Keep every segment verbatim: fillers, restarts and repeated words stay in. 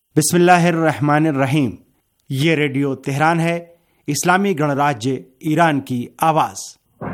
बिस्मिल्लाहिर्रहमानिर्रहीम। ये radio Tehran है, इस्लामी गणराज्य ईरान की आवाज़।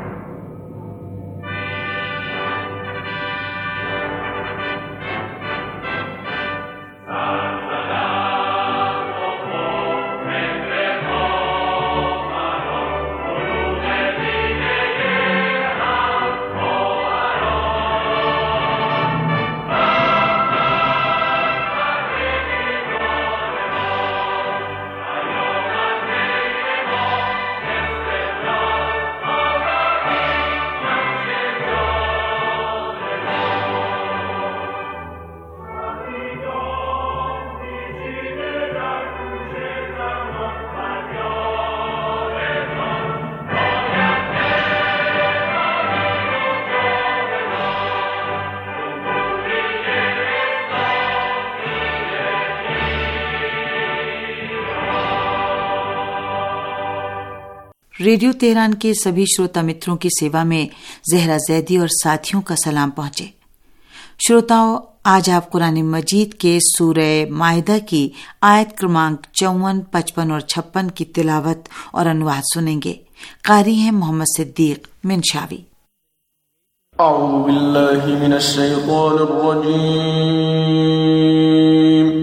रेडियो तेहरान के सभी श्रोता मित्रों की सेवा में जहरा जैदी और साथियों का सलाम पहुंचे। श्रोताओं, आज आप कुरान मजीद के सूरह माइदा की आयत क्रमांक चौवन, पचपन और छप्पन की तिलावत और अनुवाद सुनेंगे। कारी हैं मोहम्मद सिद्दीक मिनशावी। अऊज़ु बिल्लाहि मिनश शैतानिर रजीम।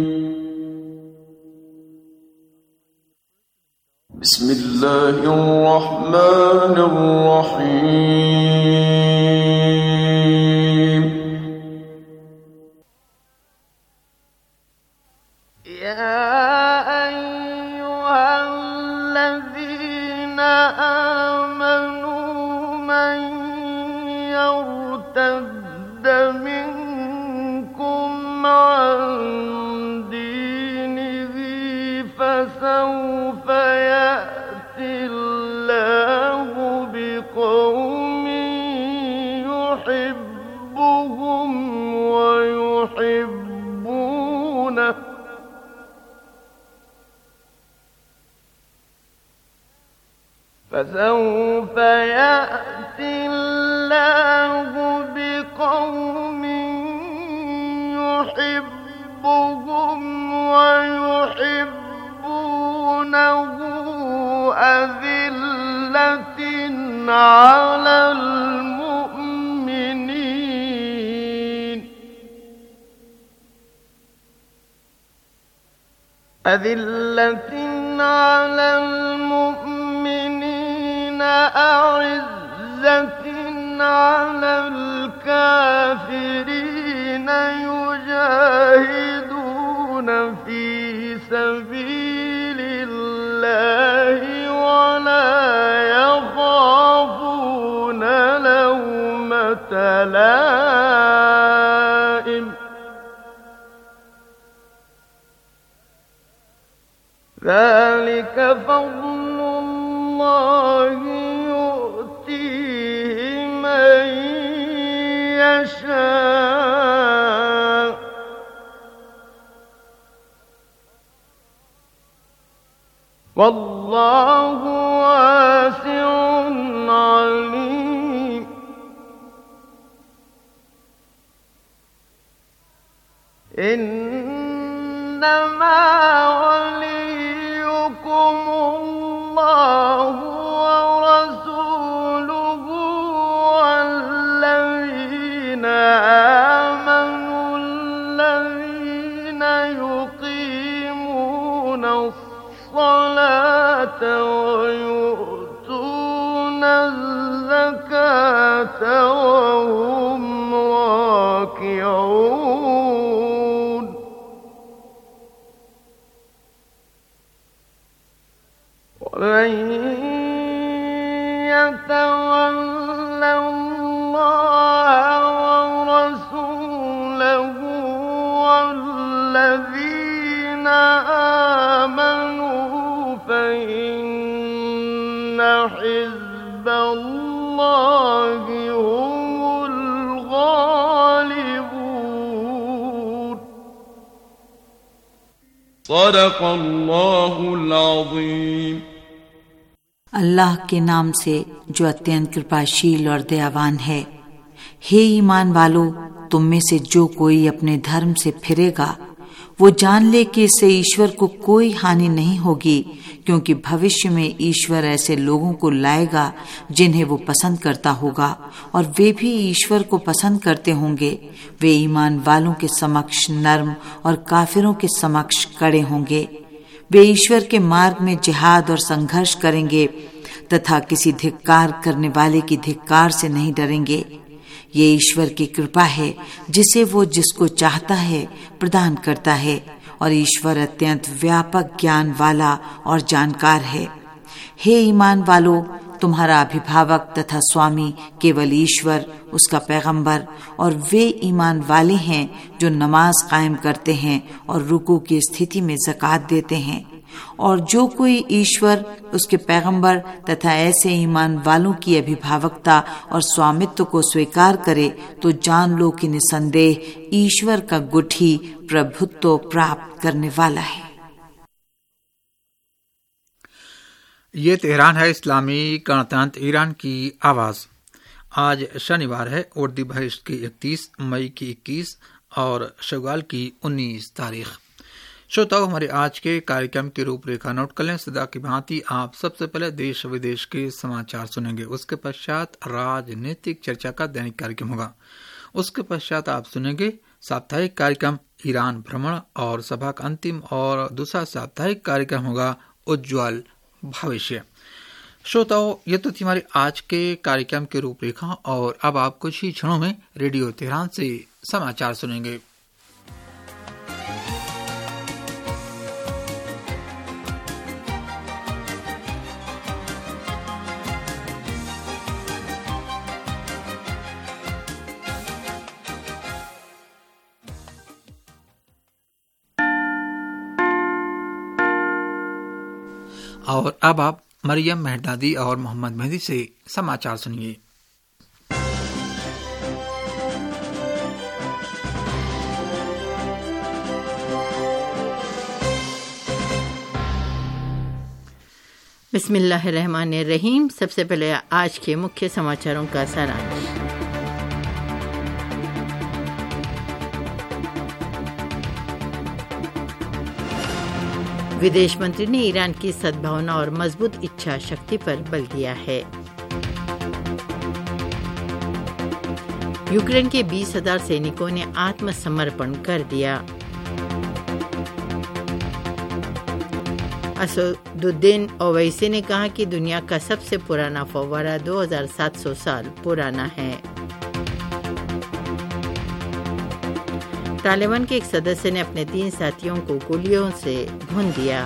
बिस्मिल्लाहिर्रहमानिर्रहीम। या अय्युहल्लज़ीना आमनू मन यर्तद्द मिनकुम अन दीनिही फसौफ فسوف يأتي الله بقوم يحبهم ويحبونه أذلة على المؤمنين أذلة على المؤمنين أعزة على الكافرين يجاهدون في سبيل الله ولا يخافون لومة لائم ذلك فضل الله يؤتيه من يشاء والله واسع عليم إنما وليكم الله ورسوله والذين آمنوا الذين يقيمون الصلاة ويؤتون الزكاة وهم راكعون ومن يتول الله ورسوله والذين آمنوا فإن حزب الله هم الغالبون صدق الله العظيم। अल्लाह के नाम से जो अत्यंत कृपाशील और दयावान है। हे ईमान वालो, तुम में से जो कोई अपने धर्म से फिरेगा वो जान ले कि इससे ईश्वर को कोई हानि नहीं होगी, क्योंकि भविष्य में ईश्वर ऐसे लोगों को लाएगा जिन्हें वो पसंद करता होगा और वे भी ईश्वर को पसंद करते होंगे। वे ईमान वालों के समक्ष नर्म और काफिरों के समक्ष कड़े होंगे। वे ईश्वर के मार्ग में जिहाद और संघर्ष करेंगे तथा किसी धिक्कार करने वाले की धिक्कार से नहीं डरेंगे। ये ईश्वर की कृपा है जिसे वो जिसको चाहता है प्रदान करता है, और ईश्वर अत्यंत व्यापक ज्ञान वाला और जानकार है। हे ईमान वालों, तुम्हारा अभिभावक तथा स्वामी केवल ईश्वर, उसका पैगंबर और वे ईमान वाले हैं जो नमाज कायम करते हैं और रुकू की स्थिति में ज़कात देते हैं। और जो कोई ईश्वर, उसके पैगंबर तथा ऐसे ईमान वालों की अभिभावकता और स्वामित्व को स्वीकार करे तो जान लो कि निसंदेह ईश्वर का गुठी प्रभुत्व प्राप्त करने वाला है। ये तेहरान है, इस्लामी गणतंत्र ईरान की आवाज। आज शनिवार है और दिवस की इकतीस मई की इक्कीस और शव्वाल की उन्नीस तारीख। श्रोताओ, हमारे आज के कार्यक्रम की रूपरेखा नोट कर लें। सदा की भांति आप सबसे पहले देश विदेश के समाचार सुनेंगे। उसके पश्चात राजनीतिक चर्चा का दैनिक कार्यक्रम होगा। उसके पश्चात आप सुनेंगे साप्ताहिक कार्यक्रम ईरान भ्रमण और सभा का अंतिम और दूसरा साप्ताहिक कार्यक्रम होगा उज्ज्वल भविष्य। श्रोताओ, ये तो थी हमारे आज के कार्यक्रम की रूपरेखा, और अब आप कुछ ही क्षणों में रेडियो तेहरान से समाचार सुनेंगे। और अब आप मरियम मेहदादी और मोहम्मद मेहदी से समाचार सुनिए। बिस्मिल्लाहिर्रहमानिर्रहीम। सबसे पहले आज के मुख्य समाचारों का सारांश। विदेश मंत्री ने ईरान की सद्भावना और मजबूत इच्छा शक्ति पर बल दिया है। यूक्रेन के बीस हजार सैनिकों ने आत्मसमर्पण कर दिया। असदुद्दीन ओवैसी ने कहा कि दुनिया का सबसे पुराना फव्वारा दो हजार सात सौ साल पुराना है। तालिबान के एक सदस्य ने अपने तीन साथियों को गोलियों से भून दिया।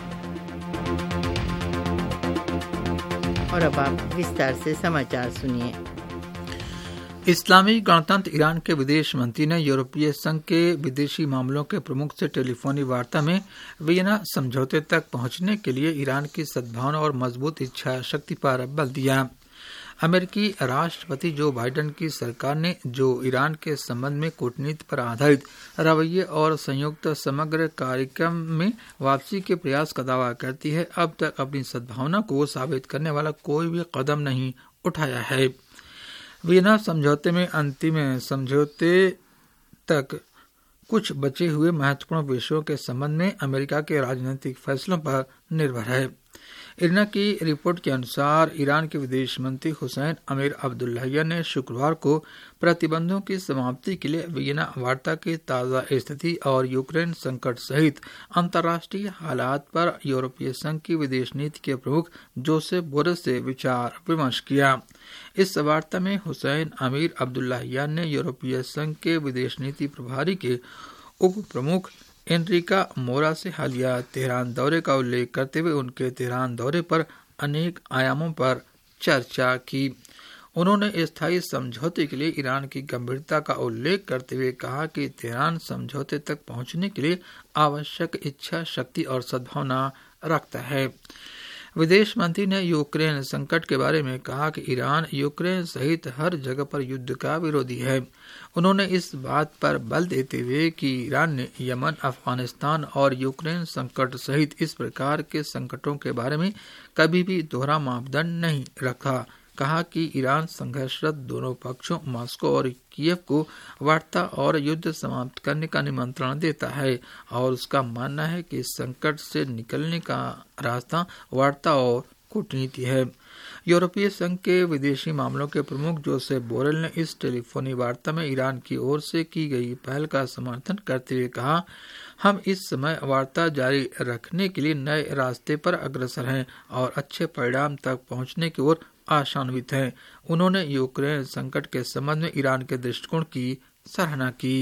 और अब आप विस्तार से समाचार सुनिए। इस्लामी गणतंत्र ईरान के विदेश मंत्री ने यूरोपीय संघ के विदेशी मामलों के प्रमुख से टेलीफोनी वार्ता में वियना समझौते तक पहुंचने के लिए ईरान की सद्भावना और मजबूत इच्छा शक्ति पर बल दिया। अमेरिकी राष्ट्रपति जो बाइडेन की सरकार ने जो ईरान के संबंध में कूटनीति पर आधारित रवैये और संयुक्त समग्र कार्यक्रम में वापसी के प्रयास का दावा करती है, अब तक अपनी सद्भावना को साबित करने वाला कोई भी कदम नहीं उठाया है। वियना समझौते में अंतिम समझौते तक कुछ बचे हुए महत्वपूर्ण विषयों के संबंध में अमेरिका के राजनीतिक फैसलों पर निर्भर है। इरना की रिपोर्ट के अनुसार ईरान के विदेश मंत्री हुसैन अमीर अब्दुल्लाहियान ने शुक्रवार को प्रतिबंधों की समाप्ति के लिए वियना वार्ता की ताज़ा स्थिति और यूक्रेन संकट सहित अंतर्राष्ट्रीय हालात पर यूरोपीय संघ की विदेश नीति के प्रमुख जोसेफ बोरेल से विचार विमर्श किया। इस वार्ता में हुसैन अमीर अब्दुल्लाहियान ने यूरोपीय संघ के विदेश नीति प्रभारी के उप प्रमुख एनरिका मोरा से हालिया तेहरान दौरे का उल्लेख करते हुए उनके तेहरान दौरे पर अनेक आयामों पर चर्चा की। उन्होंने स्थायी समझौते के लिए ईरान की गंभीरता का उल्लेख करते हुए कहा कि तेहरान समझौते तक पहुंचने के लिए आवश्यक इच्छा शक्ति और सद्भावना रखता है। विदेश मंत्री ने यूक्रेन संकट के बारे में कहा कि ईरान यूक्रेन सहित हर जगह पर युद्ध का विरोधी है। उन्होंने इस बात पर बल देते हुए कि ईरान ने यमन, अफगानिस्तान और यूक्रेन संकट सहित इस प्रकार के संकटों के बारे में कभी भी दोहरा मापदंड नहीं रखा, कहा कि ईरान संघर्षरत दोनों पक्षों मॉस्को और कीव को वार्ता और युद्ध समाप्त करने का निमंत्रण देता है और उसका मानना है कि इस संकट से निकलने का रास्ता वार्ता और कूटनीति है। यूरोपीय संघ के विदेशी मामलों के प्रमुख जोसेफ बोरेल ने इस टेलीफोनी वार्ता में ईरान की ओर से की गई पहल का समर्थन करते हुए कहा, हम इस समय वार्ता जारी रखने के लिए नए रास्ते पर अग्रसर हैं और अच्छे परिणाम तक पहुंचने की ओर आशान्वित हैं। उन्होंने यूक्रेन संकट के संबंध में ईरान के दृष्टिकोण की सराहना की।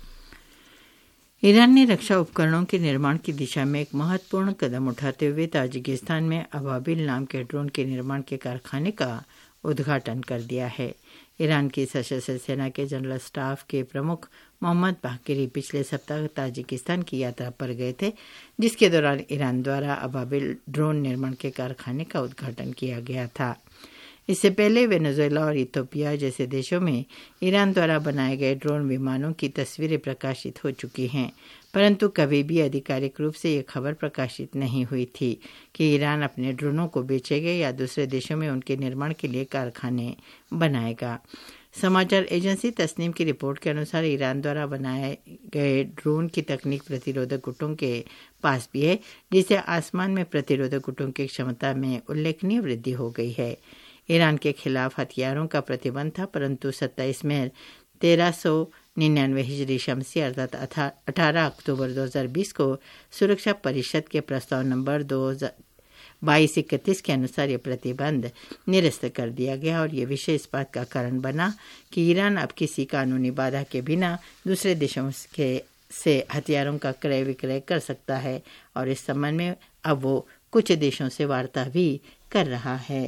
ईरान ने रक्षा उपकरणों के निर्माण की दिशा में एक महत्वपूर्ण कदम उठाते हुए ताजिकिस्तान में अबाबिल नाम के ड्रोन के निर्माण के कारखाने का उद्घाटन कर दिया है। ईरान की सशस्त्र सेना के जनरल स्टाफ के प्रमुख मोहम्मद बाकिरी पिछले सप्ताह ताजिकिस्तान की यात्रा पर गए थे, जिसके दौरान ईरान द्वारा अबाबिल ड्रोन निर्माण के कारखाने का उद्घाटन किया गया था। इससे पहले वेनेजुएला और इथियोपिया जैसे देशों में ईरान द्वारा बनाए गए ड्रोन विमानों की तस्वीरें प्रकाशित हो चुकी हैं, परंतु कभी भी आधिकारिक रूप से ये खबर प्रकाशित नहीं हुई थी कि ईरान अपने ड्रोनों को बेचेगा या दूसरे देशों में उनके निर्माण के लिए कारखाने बनाएगा। समाचार एजेंसी तस्नीम की रिपोर्ट के अनुसार ईरान द्वारा बनाए गए ड्रोन की तकनीक प्रतिरोधक गुटों के पास भी है, जिससे आसमान में प्रतिरोधक गुटों की क्षमता में उल्लेखनीय वृद्धि हो गई है। ईरान के खिलाफ हथियारों का प्रतिबंध था, परंतु सत्ताईस मई तेरह सौ निन्यानवे हिजरी शमसी अर्थात अठारह अक्टूबर दो हज़ार बीस को सुरक्षा परिषद के प्रस्ताव नंबर दो हजार बाईस इकतीस के अनुसार ये प्रतिबंध निरस्त कर दिया गया और ये विषय इस बात का कारण बना कि ईरान अब किसी कानूनी बाधा के बिना दूसरे देशों के से हथियारों का क्रय विक्रय कर सकता है और इस संबंध में अब वो कुछ देशों से वार्ता भी कर रहा है।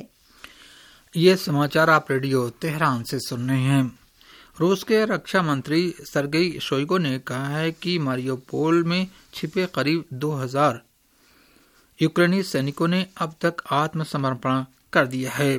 ये समाचार आप रेडियो तेहरान से सुन रहे हैं। रूस के रक्षा मंत्री सरगेई शोइगु ने कहा है कि मारियोपोल में छिपे करीब दो हज़ार यूक्रेनी सैनिकों ने अब तक आत्मसमर्पण कर दिया है।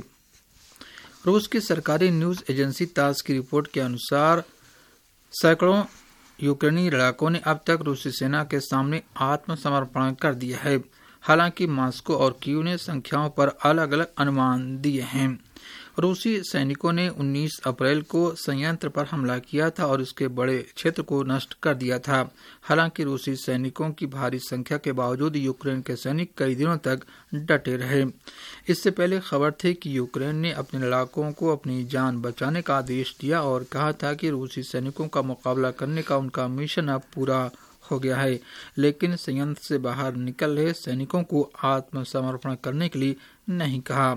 रूस की सरकारी न्यूज एजेंसी तास की रिपोर्ट के अनुसार सैकड़ों यूक्रेनी लड़ाकों ने अब तक रूसी सेना के सामने आत्मसमर्पण कर दिया है। हालांकि मॉस्को और कीव ने संख्याओं पर अलग अलग अनुमान दिए हैं। रूसी सैनिकों ने उन्नीस अप्रैल को संयंत्र पर हमला किया था और इसके बड़े क्षेत्र को नष्ट कर दिया था। हालांकि रूसी सैनिकों की भारी संख्या के बावजूद यूक्रेन के सैनिक कई दिनों तक डटे रहे। इससे पहले खबर थी कि यूक्रेन ने अपने लड़ाकों को अपनी जान बचाने का आदेश दिया और कहा था कि रूसी सैनिकों का मुकाबला करने का उनका मिशन अब पूरा हो गया है, लेकिन संयंत्र से बाहर निकल रहे सैनिकों को आत्मसमर्पण करने के लिए नहीं कहा।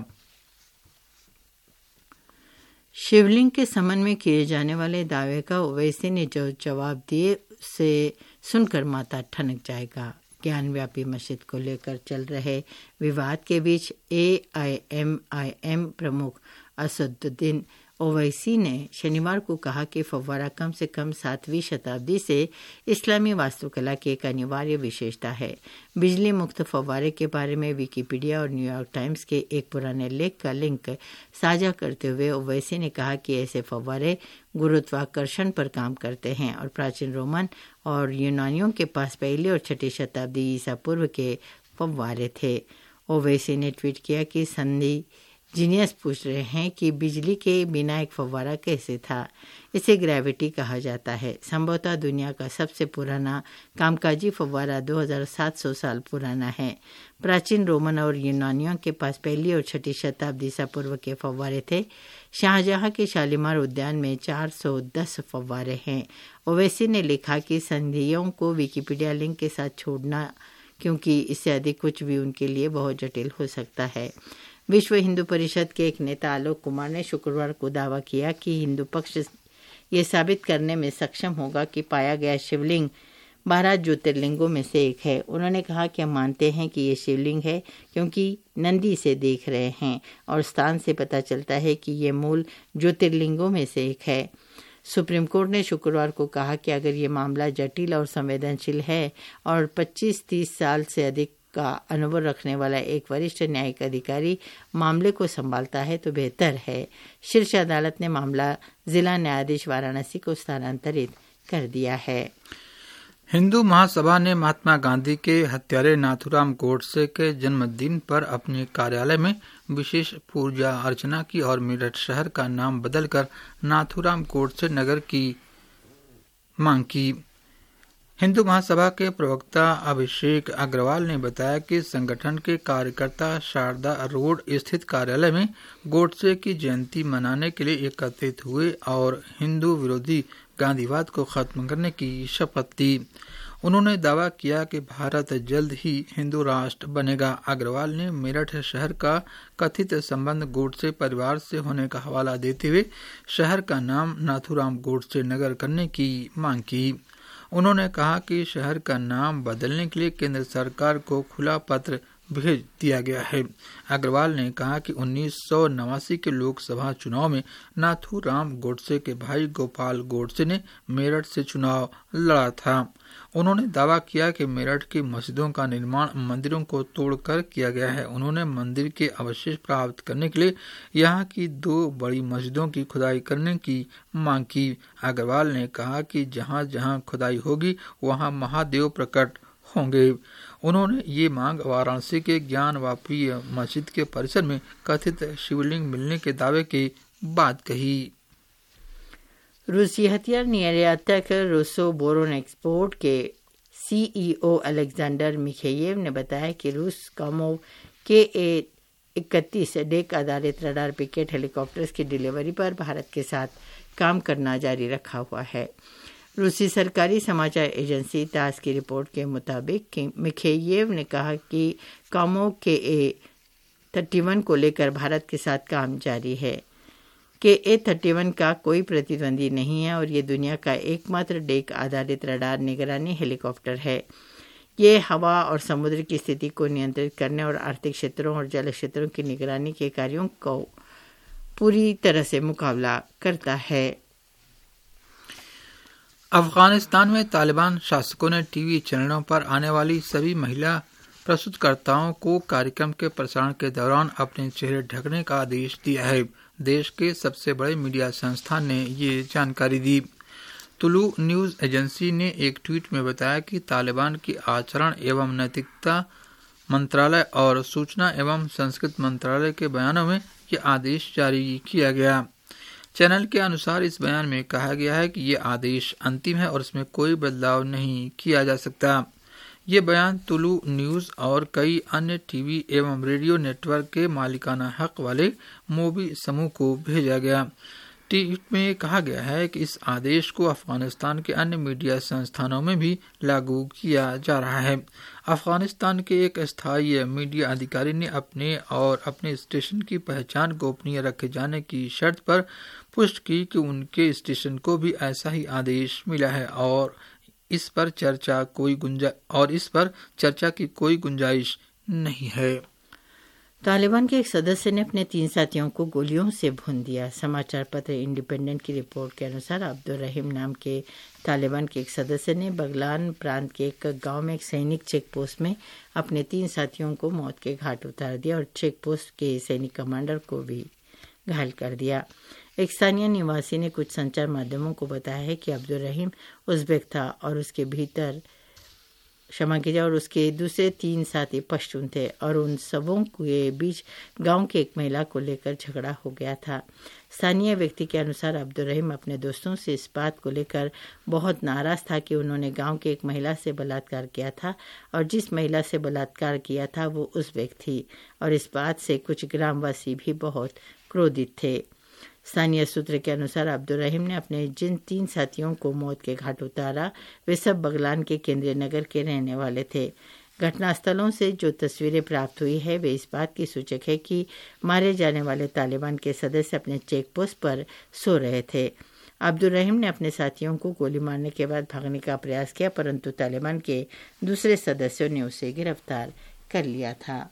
शिवलिंग के संबंध में किए जाने वाले दावे का ओवैसी ने जो जवाब दिए उसे सुनकर माथा ठनक जाएगा। ज्ञानव्यापी मस्जिद को लेकर चल रहे विवाद के बीच ए आई एम आई एम प्रमुख असदुद्दीन ओवैसी ने शनिवार को कहा कि फव्वारा कम से कम सातवीं शताब्दी से इस्लामी वास्तुकला की एक अनिवार्य विशेषता है। बिजली मुक्त फव्वारे के बारे में विकिपीडिया और न्यूयॉर्क टाइम्स के एक पुराने लेख का लिंक साझा करते हुए ओवैसी ने कहा कि ऐसे फव्वारे गुरुत्वाकर्षण पर काम करते हैं और प्राचीन रोमन और यूनानियों के पास पहली और छठी शताब्दी ईसा पूर्व के फव्वारे थे। ओवैसी ने ट्वीट किया कि संधि जीनियस पूछ रहे हैं कि बिजली के बिना एक फव्वारा कैसे था। इसे ग्रेविटी कहा जाता है। संभवतः दुनिया का सबसे पुराना कामकाजी फव्वारा दो हज़ार सात सौ साल पुराना है। प्राचीन रोमन और यूनानियों के पास पहली और छठी शताब्दी ईसा पूर्व के फव्वारे थे। शाहजहां के शालीमार उद्यान में चार सौ दस फव्वारे हैं। ओवैसी ने लिखा कि संधियों को विकिपीडिया लिंक के साथ छोड़ना, क्योंकि इससे अधिक कुछ भी उनके लिए बहुत जटिल हो सकता है। विश्व हिंदू परिषद के एक नेता आलोक कुमार ने शुक्रवार को दावा किया कि हिंदू पक्ष ये साबित करने में सक्षम होगा कि पाया गया शिवलिंग बारह ज्योतिर्लिंगों में से एक है। उन्होंने कहा कि हम मानते हैं कि ये शिवलिंग है क्योंकि नंदी इसे देख रहे हैं और स्थान से पता चलता है कि ये मूल ज्योतिर्लिंगों में से एक है। सुप्रीम कोर्ट ने शुक्रवार को कहा कि अगर ये मामला जटिल और संवेदनशील है और पच्चीस तीस साल से अधिक का अनुभव रखने वाला एक वरिष्ठ न्यायिक अधिकारी मामले को संभालता है तो बेहतर है। शीर्ष अदालत ने मामला जिला न्यायाधीश वाराणसी को स्थानांतरित कर दिया है। हिंदू महासभा ने महात्मा गांधी के हत्यारे नाथूराम गोडसे के जन्मदिन पर अपने कार्यालय में विशेष पूजा अर्चना की और मेरठ शहर का नाम बदलकर नाथूराम गोडसे नगर की मांग की। हिंदू महासभा के प्रवक्ता अभिषेक अग्रवाल ने बताया कि संगठन के कार्यकर्ता शारदा रोड स्थित कार्यालय में गोडसे की जयंती मनाने के लिए एकत्रित हुए और हिंदू विरोधी गांधीवाद को खत्म करने की शपथ ली। उन्होंने दावा किया कि भारत जल्द ही हिंदू राष्ट्र बनेगा। अग्रवाल ने मेरठ शहर का कथित संबंध गोडसे परिवार से होने का हवाला देते हुए शहर का नाम नाथूराम गोडसे नगर करने की मांग की। उन्होंने कहा कि शहर का नाम बदलने के लिए केंद्र सरकार को खुला पत्र भेज दिया गया है। अग्रवाल ने कहा कि उन्नीस सौ नवासी के लोकसभा चुनाव में नाथूराम गोडसे के भाई गोपाल गोडसे ने मेरठ से चुनाव लड़ा था। उन्होंने दावा किया कि मेरठ की मस्जिदों का निर्माण मंदिरों को तोड़कर किया गया है। उन्होंने मंदिर के अवशेष प्राप्त करने के लिए यहाँ की दो बड़ी मस्जिदों की खुदाई करने की मांग की। अग्रवाल ने कहा कि जहाँ जहाँ खुदाई होगी वहाँ महादेव प्रकट होंगे। उन्होंने ये मांग वाराणसी के ज्ञानवापी मस्जिद के परिसर में कथित शिवलिंग मिलने के दावे के बाद कही। रूसी हथियार निर्यातक रूसो बोरोन एक्सपोर्ट के सीईओ अलेक्जेंडर मिखेयेव ने बताया कि रूस कामोव के ए इकतीस डेक आधारित रडार पिकेट हेलीकॉप्टर्स की डिलीवरी पर भारत के साथ काम करना जारी रखा हुआ है। रूसी सरकारी समाचार एजेंसी तास की रिपोर्ट के मुताबिक मिखेयेव ने कहा कि कामोव के ए थर्टी वन को लेकर भारत के साथ काम जारी है। के ए थर्टी वन का कोई प्रतिद्वंदी नहीं है और ये दुनिया का एकमात्र डेक आधारित रडार निगरानी हेलीकॉप्टर है। ये हवा और समुद्र की स्थिति को नियंत्रित करने और आर्थिक क्षेत्रों और जल क्षेत्रों की निगरानी के कार्यों को पूरी तरह से मुकाबला करता है। अफगानिस्तान में तालिबान शासकों ने टीवी चैनलों पर आने वाली सभी महिला प्रस्तुतकर्ताओं को कार्यक्रम के प्रसारण के दौरान अपने चेहरे ढकने का आदेश दिया है। देश के सबसे बड़े मीडिया संस्थान ने ये जानकारी दी। तुलु न्यूज एजेंसी ने एक ट्वीट में बताया कि तालिबान की आचरण एवं नैतिकता मंत्रालय और सूचना एवं संस्कृति मंत्रालय के बयानों में ये आदेश जारी किया गया। चैनल के अनुसार इस बयान में कहा गया है कि ये आदेश अंतिम है और इसमें कोई बदलाव नहीं किया जा सकता। ये बयान तुलु न्यूज और कई अन्य टीवी एवं रेडियो नेटवर्क के मालिकाना हक वाले मोबी समूह को भेजा गया। ट्वीट में कहा गया है कि इस आदेश को अफगानिस्तान के अन्य मीडिया संस्थानों में भी लागू किया जा रहा है। अफगानिस्तान के एक स्थायी मीडिया अधिकारी ने अपने और अपने स्टेशन की पहचान गोपनीय रखे जाने की शर्त पर पुष्टि की कि उनके स्टेशन को भी ऐसा ही आदेश मिला है और इस पर चर्चा कोई गुंजा और इस पर चर्चा की कोई गुंजाइश नहीं है। तालिबान के एक सदस्य ने अपने तीन साथियों को गोलियों से भून दिया। समाचार पत्र इंडिपेंडेंट की रिपोर्ट के अनुसार अब्दुल रहीम नाम के तालिबान के एक सदस्य ने बगलान प्रांत के एक गांव में एक सैनिक चेक पोस्ट में अपने तीन साथियों को मौत के घाट उतार दिया और चेक पोस्ट के सैनिक कमांडर को भी घायल कर दिया। एक स्थानीय निवासी ने कुछ संचार माध्यमों को बताया है कि अब्दुल रहीम उज़्बेक था और उसके भीतर क्षमा कीजिए और उसके दूसरे तीन साथी पश्तून थे और उन सबों के बीच गांव की एक महिला को लेकर झगड़ा हो गया था। स्थानीय व्यक्ति के अनुसार अब्दुल रहीम अपने दोस्तों से इस बात को लेकर बहुत नाराज था कि उन्होंने गांव की एक महिला से बलात्कार किया था और जिस महिला से बलात्कार किया था वो उज़्बेक थी और इस बात से कुछ ग्रामवासी भी बहुत क्रोधित थे। स्थानीय सूत्र के अनुसार अब्दुल रहीम ने अपने जिन तीन साथियों को मौत के घाट उतारा वे सब बगलान के केंद्रीय नगर के रहने वाले थे। घटनास्थलों से जो तस्वीरें प्राप्त हुई है वे इस बात की सूचक है कि मारे जाने वाले तालिबान के सदस्य अपने चेक पोस्ट पर सो रहे थे। अब्दुल रहीम ने अपने साथियों को गोली मारने के बाद भागने का प्रयास किया परंतु तालिबान के दूसरे सदस्यों ने उसे गिरफ्तार कर लिया था।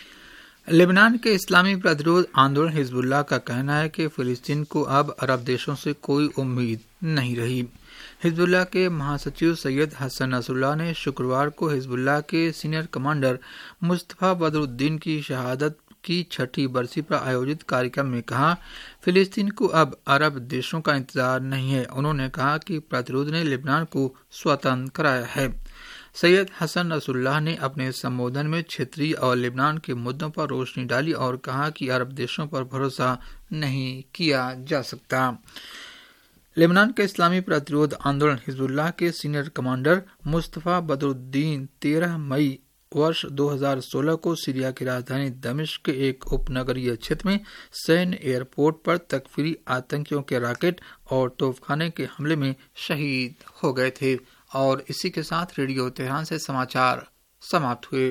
लेबनान के इस्लामी प्रतिरोध आंदोलन हिजबुल्लाह का कहना है कि फिलिस्तीन को अब अरब देशों से कोई उम्मीद नहीं रही। हिजबुल्लाह के महासचिव सैयद हसन नसरुल्लाह ने शुक्रवार को हिजबुल्लाह के सीनियर कमांडर मुस्तफा बदरुद्दीन की शहादत की छठी बरसी पर आयोजित कार्यक्रम में कहा, फिलिस्तीन को अब अरब देशों का इंतजार नहीं है। उन्होंने कहा कि प्रतिरोध ने लेबनान को स्वतंत्र कराया है। सैयद हसन नसरुल्लाह ने अपने संबोधन में क्षेत्रीय और लेबनान के मुद्दों पर रोशनी डाली और कहा कि अरब देशों पर भरोसा नहीं किया जा सकता। लेबनान के इस्लामी प्रतिरोध आंदोलन हिजबुल्लाह के सीनियर कमांडर मुस्तफा बदरुद्दीन तेरह मई वर्ष दो हज़ार सोलह को सीरिया की राजधानी दमिश्क के एक उपनगरीय क्षेत्र में सैन्य एयरपोर्ट पर तकफीरी आतंकियों के रॉकेट और तोपखाने के हमले में शहीद हो गए थे। और इसी के साथ रेडियो तेहरान से समाचार समाप्त हुए।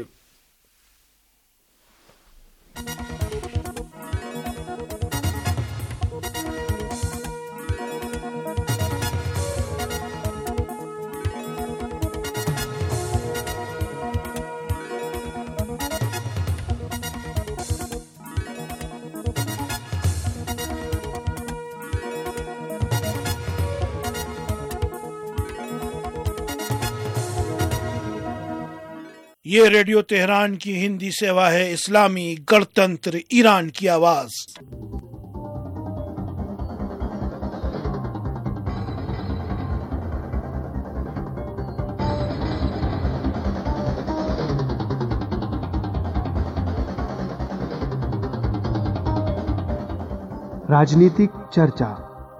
ये रेडियो तेहरान की हिंदी सेवा है। इस्लामी गणतंत्र ईरान की आवाज। राजनीतिक चर्चा।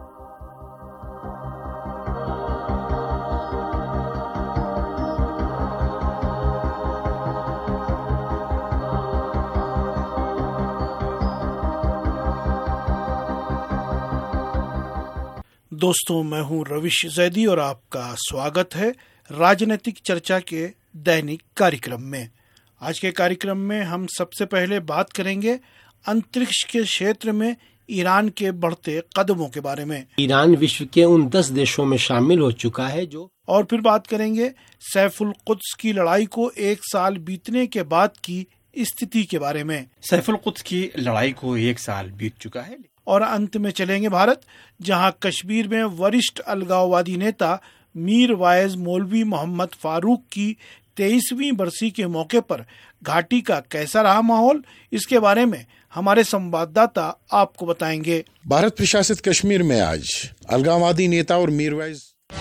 दोस्तों, मैं हूं रविश जैदी और आपका स्वागत है राजनीतिक चर्चा के दैनिक कार्यक्रम में। आज के कार्यक्रम में हम सबसे पहले बात करेंगे अंतरिक्ष के क्षेत्र में ईरान के बढ़ते कदमों के बारे में। ईरान विश्व के उन दस देशों में शामिल हो चुका है जो और फिर बात करेंगे सैफुल कुद्स की लड़ाई को एक साल बीतने के बाद की स्थिति के बारे में। सैफुल कुद्स की लड़ाई को एक साल बीत चुका है। और अंत में चलेंगे भारत, जहां कश्मीर में वरिष्ठ अलगाववादी नेता मीर वाइज मौलवी मोहम्मद फारूक की तेईसवीं बरसी के मौके पर घाटी का कैसा रहा माहौल, इसके बारे में हमारे संवाददाता आपको बताएंगे। भारत प्रशासित कश्मीर में आज अलगाववादी नेता और मीर वाइज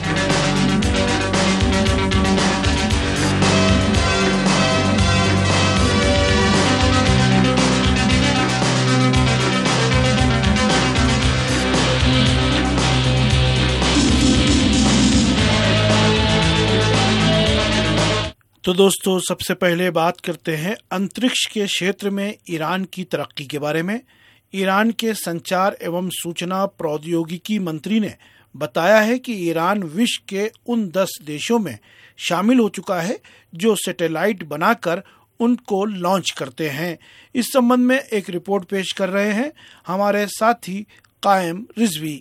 तो दोस्तों, सबसे पहले बात करते हैं अंतरिक्ष के क्षेत्र में ईरान की तरक्की के बारे में। ईरान के संचार एवं सूचना प्रौद्योगिकी मंत्री ने बताया है कि ईरान विश्व के उन दस देशों में शामिल हो चुका है जो सैटेलाइट बनाकर उनको लॉन्च करते हैं। इस संबंध में एक रिपोर्ट पेश कर रहे हैं हमारे साथी कायम रिजवी।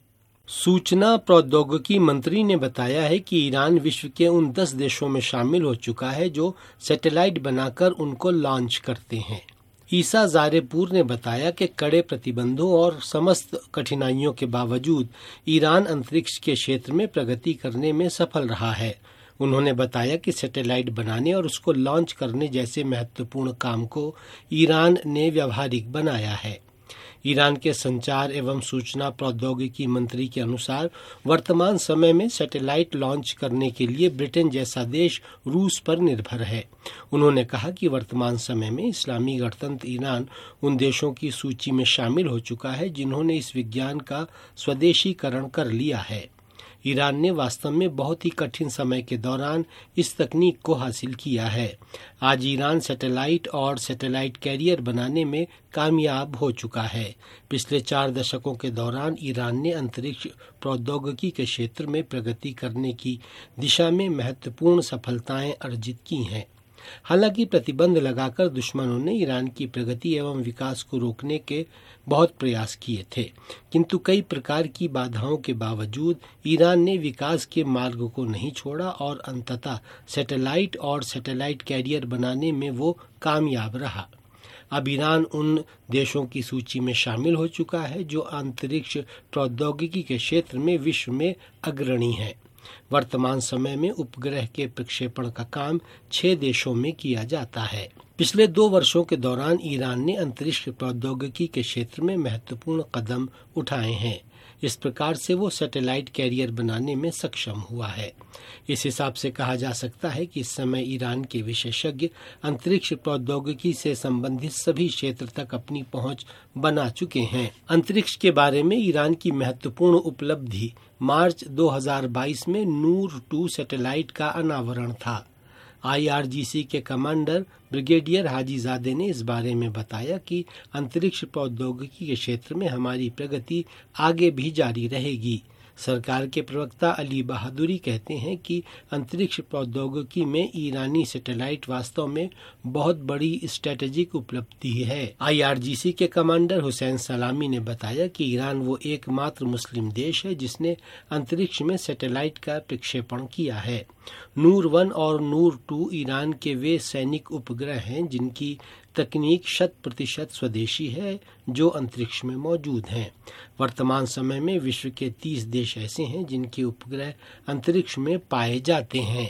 सूचना प्रौद्योगिकी मंत्री ने बताया है कि ईरान विश्व के उन दस देशों में शामिल हो चुका है जो सैटेलाइट बनाकर उनको लॉन्च करते हैं। ईसा जारेपुर ने बताया कि कड़े प्रतिबंधों और समस्त कठिनाइयों के बावजूद ईरान अंतरिक्ष के क्षेत्र में प्रगति करने में सफल रहा है। उन्होंने बताया कि सैटेलाइट बनाने और उसको लॉन्च करने जैसे महत्वपूर्ण काम को ईरान ने व्यावहारिक बनाया है। ईरान के संचार एवं सूचना प्रौद्योगिकी मंत्री के अनुसार वर्तमान समय में सैटेलाइट लॉन्च करने के लिए ब्रिटेन जैसा देश रूस पर निर्भर है। उन्होंने कहा कि वर्तमान समय में इस्लामी गणतंत्र ईरान उन देशों की सूची में शामिल हो चुका है जिन्होंने इस विज्ञान का स्वदेशीकरण कर लिया है। ईरान ने वास्तव में बहुत ही कठिन समय के दौरान इस तकनीक को हासिल किया है। आज ईरान सैटेलाइट और सैटेलाइट कैरियर बनाने में कामयाब हो चुका है। पिछले चार दशकों के दौरान ईरान ने अंतरिक्ष प्रौद्योगिकी के क्षेत्र में प्रगति करने की दिशा में महत्वपूर्ण सफलताएं अर्जित की हैं। हालांकि प्रतिबंध लगाकर दुश्मनों ने ईरान की प्रगति एवं विकास को रोकने के बहुत प्रयास किए थे, किंतु कई प्रकार की बाधाओं के बावजूद ईरान ने विकास के मार्ग को नहीं छोड़ा और अंततः सैटेलाइट और सैटेलाइट कैरियर बनाने में वो कामयाब रहा। अब ईरान उन देशों की सूची में शामिल हो चुका है जो अंतरिक्ष प्रौद्योगिकी के क्षेत्र में विश्व में अग्रणी हैं। वर्तमान समय में उपग्रह के प्रक्षेपण का काम छह देशों में किया जाता है। पिछले दो वर्षों के दौरान ईरान ने अंतरिक्ष प्रौद्योगिकी के क्षेत्र में महत्वपूर्ण कदम उठाए हैं। इस प्रकार से वो सैटेलाइट कैरियर बनाने में सक्षम हुआ है। इस हिसाब से कहा जा सकता है कि इस समय ईरान के विशेषज्ञ अंतरिक्ष प्रौद्योगिकी से संबंधित सभी क्षेत्र तक अपनी पहुंच बना चुके हैं। अंतरिक्ष के बारे में ईरान की महत्वपूर्ण उपलब्धि मार्च दो हज़ार बाईस में नूर टू सैटेलाइट का अनावरण था। आई आर जी सी के कमांडर ब्रिगेडियर हाजीजादे ने इस बारे में बताया कि अंतरिक्ष प्रौद्योगिकी के क्षेत्र में हमारी प्रगति आगे भी जारी रहेगी। सरकार के प्रवक्ता अली बहादुरी कहते हैं कि अंतरिक्ष प्रौद्योगिकी में ईरानी सैटेलाइट वास्तव में बहुत बड़ी स्ट्रेटेजिक उपलब्धि है। आई आर जी सी के कमांडर हुसैन सलामी ने बताया कि ईरान वो एकमात्र मुस्लिम देश है जिसने अंतरिक्ष में सैटेलाइट का प्रक्षेपण किया है। नूर वन और नूर टू ईरान के वे सैनिक उपग्रह हैं जिनकी तकनीक शत प्रतिशत स्वदेशी है जो अंतरिक्ष में मौजूद हैं। वर्तमान समय में विश्व के तीस देश ऐसे हैं जिनके उपग्रह अंतरिक्ष में पाए जाते हैं।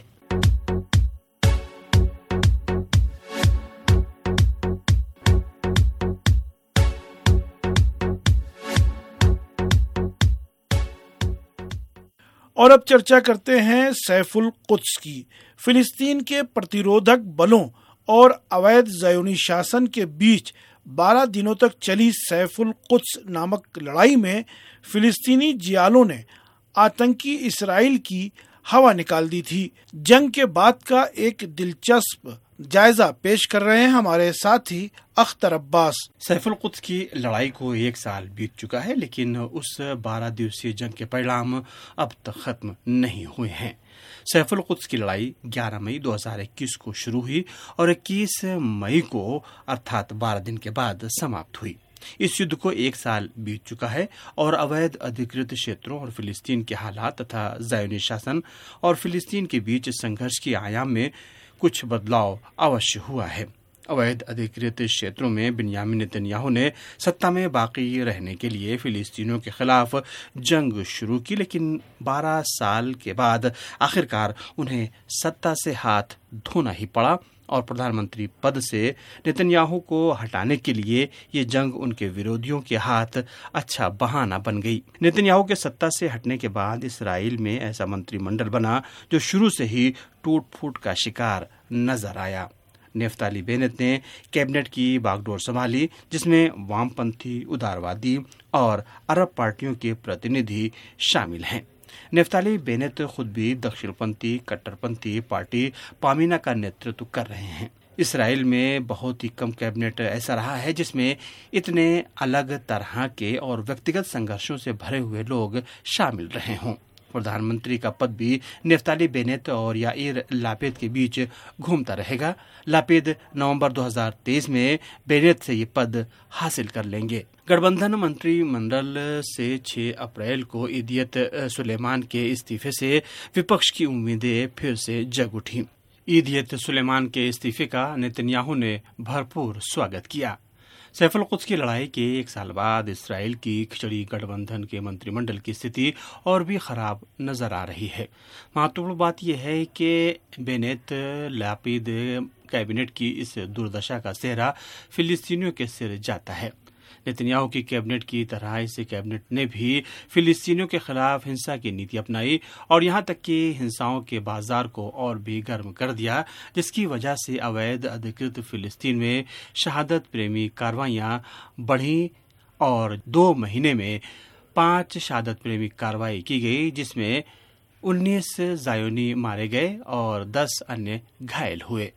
और अब चर्चा करते हैं सैफुल कुद्स की। फिलिस्तीन के प्रतिरोधक बलों और अवैध ज़ायोनी शासन के बीच बारह दिनों तक चली सैफुल कुद्स नामक लड़ाई में फिलिस्तीनी जियालों ने आतंकी इसराइल की हवा निकाल दी थी। जंग के बाद का एक दिलचस्प जायजा पेश कर रहे हैं हमारे साथी अख्तर अब्बास। सैफुल कुद्स की लड़ाई को एक साल बीत चुका है, लेकिन उस बारह दिवसीय जंग के परिणाम अब तक खत्म नहीं हुए हैं। सैफुल कुद्स की लड़ाई ग्यारह मई दो हज़ार इक्कीस को शुरू हुई और इक्कीस मई को अर्थात बारह दिन के बाद समाप्त हुई। इस युद्ध को एक साल बीत चुका है और अवैध अधिकृत क्षेत्रों और फिलिस्तीन के हालात तथा ज़ायोनी शासन और फिलिस्तीन के बीच संघर्ष के आयाम में कुछ बदलाव अवश्य हुआ है। अवैध अधिकृत क्षेत्रों में बिन्यामिन नेतन्याहू ने सत्ता में बाकी रहने के लिए फिलिस्तीनियों के खिलाफ जंग शुरू की, लेकिन बारह साल के बाद आखिरकार उन्हें सत्ता से हाथ धोना ही पड़ा और प्रधानमंत्री पद से नेतन्याहू को हटाने के लिए ये जंग उनके विरोधियों के हाथ अच्छा बहाना बन गई। नेतन्याहू के सत्ता से हटने के बाद इसराइल में ऐसा मंत्रिमंडल बना जो शुरू से ही टूट फूट का शिकार नजर आया। नेफ्ताली बेनेट ने कैबिनेट की बागडोर संभाली, जिसमें वामपंथी, उदारवादी और अरब पार्टियों के प्रतिनिधि शामिल हैं। नेफ्ताली बेनेट खुद भी दक्षिणपंथी कट्टरपंथी पार्टी पामीना का नेतृत्व कर रहे हैं। इसराइल में बहुत ही कम कैबिनेट ऐसा रहा है जिसमें इतने अलग तरह के और व्यक्तिगत संघर्षों से भरे हुए लोग शामिल रहे हों। प्रधानमंत्री का पद भी नेफ्ताली बेनेट और याइर लापिद के बीच घूमता रहेगा। लापिद नवंबर दो हज़ार तेईस में बेनेट से ये पद हासिल कर लेंगे। गठबंधन मंत्रिमंडल से छह अप्रैल को इदियत सुलेमान के इस्तीफे से विपक्ष की उम्मीदें फिर से जग उठी। इदियत सुलेमान के इस्तीफे का नेतन्याहू ने भरपूर स्वागत किया। सैफुल कुद्स की लड़ाई के एक साल बाद इसराइल की खिचड़ी गठबंधन के मंत्रिमंडल की स्थिति और भी खराब नजर आ रही है। महत्वपूर्ण बात यह है कि बेनेट लापिद कैबिनेट की इस दुर्दशा का सेहरा फिलिस्तीनियों के सिर जाता है। नेतन्याहू की कैबिनेट की तरह इस कैबिनेट ने भी फिलिस्तीनियों के खिलाफ हिंसा की नीति अपनाई और यहां तक कि हिंसाओं के बाजार को और भी गर्म कर दिया, जिसकी वजह से अवैध अधिकृत फिलिस्तीन में शहादत प्रेमी कार्रवाइयां बढ़ी और दो महीने में पांच शहादत प्रेमी कार्रवाई की गई, जिसमें उन्नीस ज़ायोनी मारे गए और दस अन्य घायल हुए।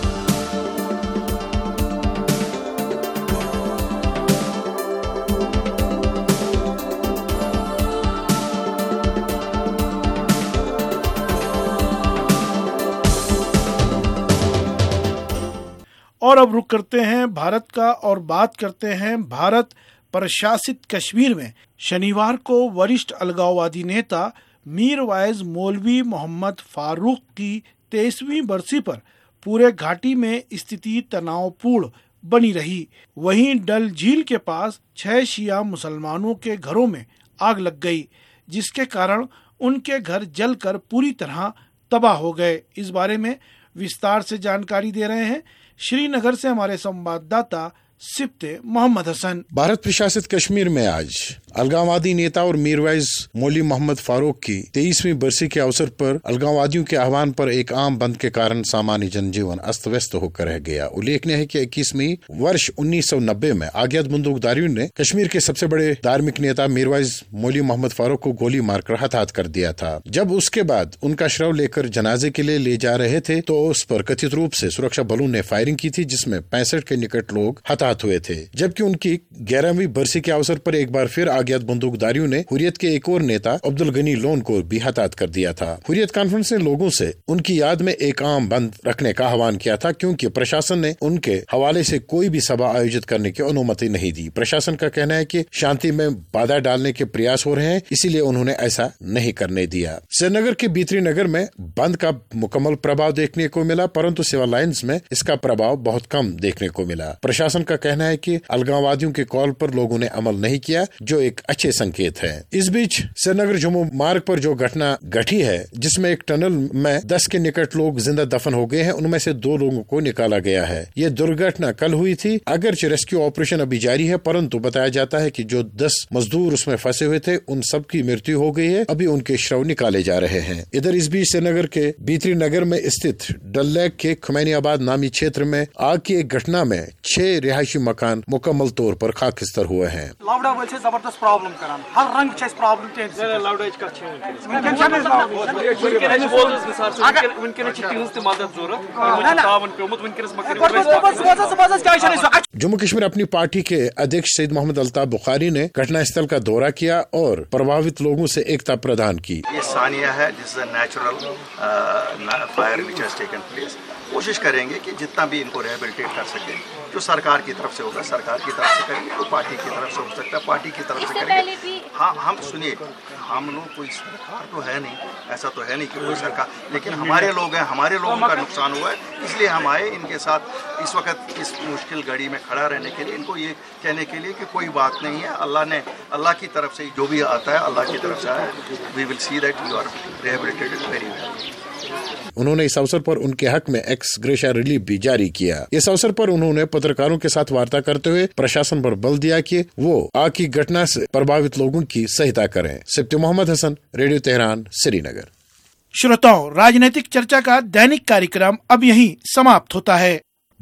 और अब रुक करते हैं भारत का और बात करते हैं भारत प्रशासित कश्मीर में शनिवार को वरिष्ठ अलगाववादी नेता मीर वाइज मौलवी मोहम्मद फारूक की तेईसवीं बरसी पर पूरे घाटी में स्थिति तनावपूर्ण बनी रही। वहीं डल झील के पास छह शिया मुसलमानों के घरों में आग लग गई, जिसके कारण उनके घर जलकर पूरी तरह तबाह हो गए। इस बारे में विस्तार से जानकारी दे रहे हैं श्रीनगर से हमारे संवाददाता सिप्ते मोहम्मद हसन। भारत प्रशासित कश्मीर में आज अलगाववादी नेता और मीरवाइज मौली मोहम्मद फारूक की तेईसवीं बरसी के अवसर पर अलगाववादियों के आह्वान पर एक आम बंद के कारण सामान्य जनजीवन अस्त व्यस्त होकर रह गया। उल्लेखनीय है कि इक्कीसवीं वर्ष उन्नीस सौ नब्बे में अज्ञात बंदूकधारियों ने कश्मीर के सबसे बड़े धार्मिक नेता मीरवाइज मौली मोहम्मद फारूक को गोली मारकर हताहत कर दिया था। जब उसके बाद उनका शव लेकर जनाजे के लिए ले जा रहे थे तो उस पर कथित रूप से सुरक्षा बलों ने फायरिंग की थी, जिसमें पैंसठ के निकट लोग हताहत हुए थे। जबकि उनकी ग्यारहवीं बरसी के अवसर पर एक बार फिर अज्ञात बंदूकधारियों ने हुर्रियत के एक और नेता अब्दुल गनी लोन को भी हताहत कर दिया था। हुर्रियत कॉन्फ्रेंस ने लोगों से उनकी याद में एक आम बंद रखने का आह्वान किया था, क्योंकि प्रशासन ने उनके हवाले से कोई भी सभा आयोजित करने की अनुमति नहीं दी। प्रशासन का कहना है कि शांति में बाधा डालने के प्रयास हो रहे हैं, इसीलिए उन्होंने ऐसा नहीं करने दिया। श्रीनगर के भीतरी नगर में बंद का मुकम्मल प्रभाव देखने को मिला, परंतु सिविल लाइन्स में इसका प्रभाव बहुत कम देखने को मिला। प्रशासन का कहना है कि अलगाववादियों के कॉल पर लोगों ने अमल नहीं किया, जो एक अच्छे संकेत है। इस बीच श्रीनगर जम्मू मार्ग पर जो घटना घटी है, जिसमें एक टनल में दस के निकट लोग जिंदा दफन हो गए हैं, उनमें से दो लोगों को निकाला गया है। ये दुर्घटना कल हुई थी। अगरचे रेस्क्यू ऑपरेशन अभी जारी है, परंतु बताया जाता है कि जो दस मजदूर उसमें फंसे हुए थे उन सब की मृत्यु हो गई है। अभी उनके शव निकाले जा रहे हैं। इधर इस बीच श्रीनगर के भीतरी नगर में स्थित डल लेक के खुमैनियाबाद नामी क्षेत्र में आग की एक घटना में छह रिहायशी मकान मुकम्मल तौर पर खाकिस्तर हुए हैं। जबरदस्त प्रॉब्लम करान हर रंग छ प्रॉब्लम ते लाउड एज कर छ वनकन छ वनकन बोल अगर वनकन छ तिहस ते मदद जरूरत तावन पेमुत वनकन मकर जम्मू कश्मीर अपनी पार्टी के अध्यक्ष सईद मोहम्मद अल्ताफ बुखारी ने घटना स्थल का दौरा किया और प्रभावित लोगों से एकता प्रदान की। ये सानिया है, this is a natural fire which has taken place. कोशिश करेंगे कि जितना भी इनको रिहेबिलिटेट कर सके, जो सरकार की तरफ से होगा सरकार की तरफ से करेंगे, तो पार्टी की तरफ से हो सकता है पार्टी की तरफ से करेंगे। हाँ, हम सुनिए, हम लोग कोई सरकार तो है नहीं, ऐसा तो है नहीं कि कोई सरकार, लेकिन हमारे लोग हैं, हमारे लोगों का नुकसान हुआ है, इसलिए हम आए इनके साथ इस वक्त इस मुश्किल घड़ी में खड़ा रहने के लिए, इनको ये कहने के लिए कि कोई बात नहीं है, अल्लाह ने अल्लाह की तरफ से जो भी आता है अल्लाह की तरफ से आया। We will see that you are rehabilitated very well. उन्होंने इस अवसर पर उनके हक में एक्स ग्रेशिया रिलीफ भी जारी किया। इस अवसर पर उन्होंने पत्रकारों के साथ वार्ता करते हुए प्रशासन पर बल दिया कि वो आग की घटना से प्रभावित लोगों की सहायता करें। Sibte Mohammad Hasan, radio Tehran, Srinagar. श्रोताओं, राजनीतिक चर्चा का दैनिक कार्यक्रम अब यहीं समाप्त होता है।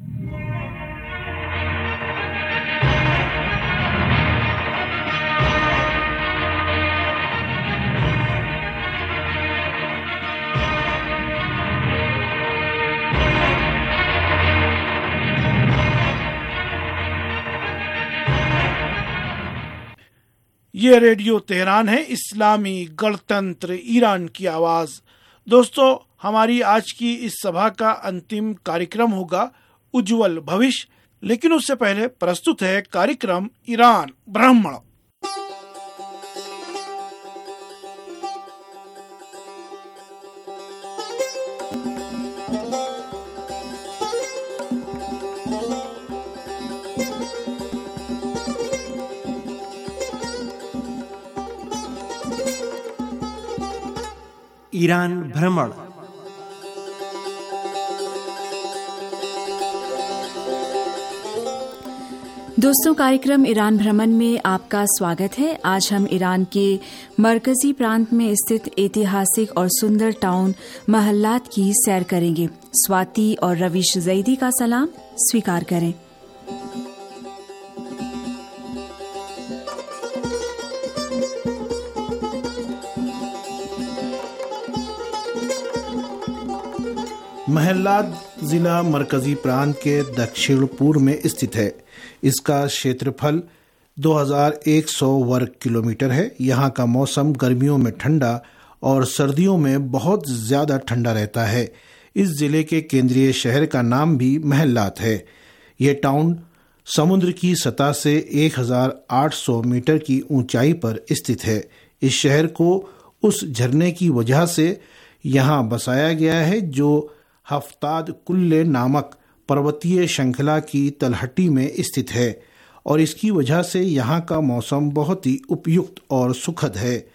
ये रेडियो तेहरान है, इस्लामी गणतंत्र ईरान की आवाज। दोस्तों, हमारी आज की इस सभा का अंतिम कार्यक्रम होगा उज्जवल भविष्य, लेकिन उससे पहले प्रस्तुत है कार्यक्रम ईरान ब्राह्मण। ईरान भ्रमण। दोस्तों, कार्यक्रम ईरान भ्रमण में आपका स्वागत है। आज हम ईरान के मरकजी प्रांत में स्थित ऐतिहासिक और सुंदर टाउन महल्लात की सैर करेंगे। स्वाति और रवीश जैदी का सलाम स्वीकार करें। महल्लात जिला मरकजी प्रांत के दक्षिण पूर्व में स्थित है। इसका क्षेत्रफल दो हज़ार एक सौ वर्ग किलोमीटर है। यहाँ का मौसम गर्मियों में ठंडा और सर्दियों में बहुत ज़्यादा ठंडा रहता है। इस जिले के केंद्रीय शहर का नाम भी महल्लात है। यह टाउन समुद्र की सतह से एक हज़ार आठ सौ मीटर की ऊंचाई पर स्थित है। इस शहर को उस झरने की वजह से यहाँ बसाया गया है जो हफ्ताद कुल्ले नामक पर्वतीय श्रृंखला की तलहटी में स्थित है और इसकी वजह से यहाँ का मौसम बहुत ही उपयुक्त और सुखद है।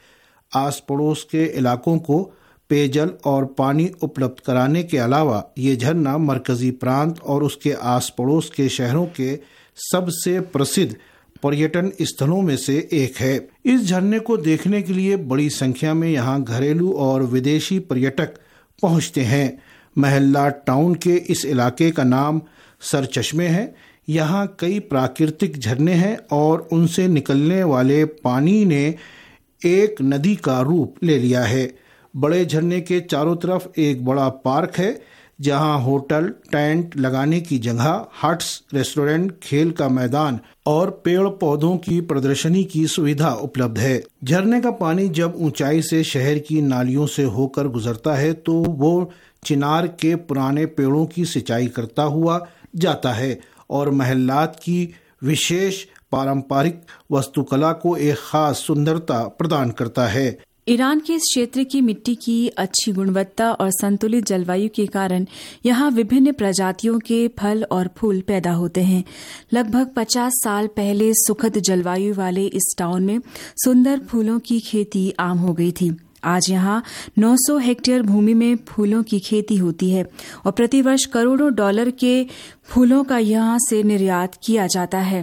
आस पड़ोस के इलाकों को पेयजल और पानी उपलब्ध कराने के अलावा ये झरना मरकजी प्रांत और उसके आस पड़ोस के शहरों के सबसे प्रसिद्ध पर्यटन स्थलों में से एक है। इस झरने को देखने के लिए बड़ी संख्या में यहाँ घरेलू और विदेशी पर्यटक पहुँचते हैं। महल्ला टाउन के इस इलाके का नाम सरचश्मे है। यहाँ कई प्राकृतिक झरने हैं और उनसे निकलने वाले पानी ने एक नदी का रूप ले लिया है। बड़े झरने के चारों तरफ एक बड़ा पार्क है जहाँ होटल, टेंट लगाने की जगह, हट्स, रेस्टोरेंट, खेल का मैदान और पेड़ पौधों की प्रदर्शनी की सुविधा उपलब्ध है। झरने का पानी जब ऊंचाई से शहर की नालियों से होकर गुजरता है तो वो चिनार के पुराने पेड़ों की सिंचाई करता हुआ जाता है और महल्लात की विशेष पारंपरिक वास्तुकला को एक खास सुंदरता प्रदान करता है। ईरान के इस क्षेत्र की मिट्टी की अच्छी गुणवत्ता और संतुलित जलवायु के कारण यहाँ विभिन्न प्रजातियों के फल और फूल पैदा होते हैं। लगभग पचास साल पहले सुखद जलवायु वाले इस टाउन में सुंदर फूलों की खेती आम हो गई थी। आज यहाँ नौ सौ हेक्टेयर भूमि में फूलों की खेती होती है और प्रतिवर्ष करोड़ों डॉलर के फूलों का यहाँ से निर्यात किया जाता है।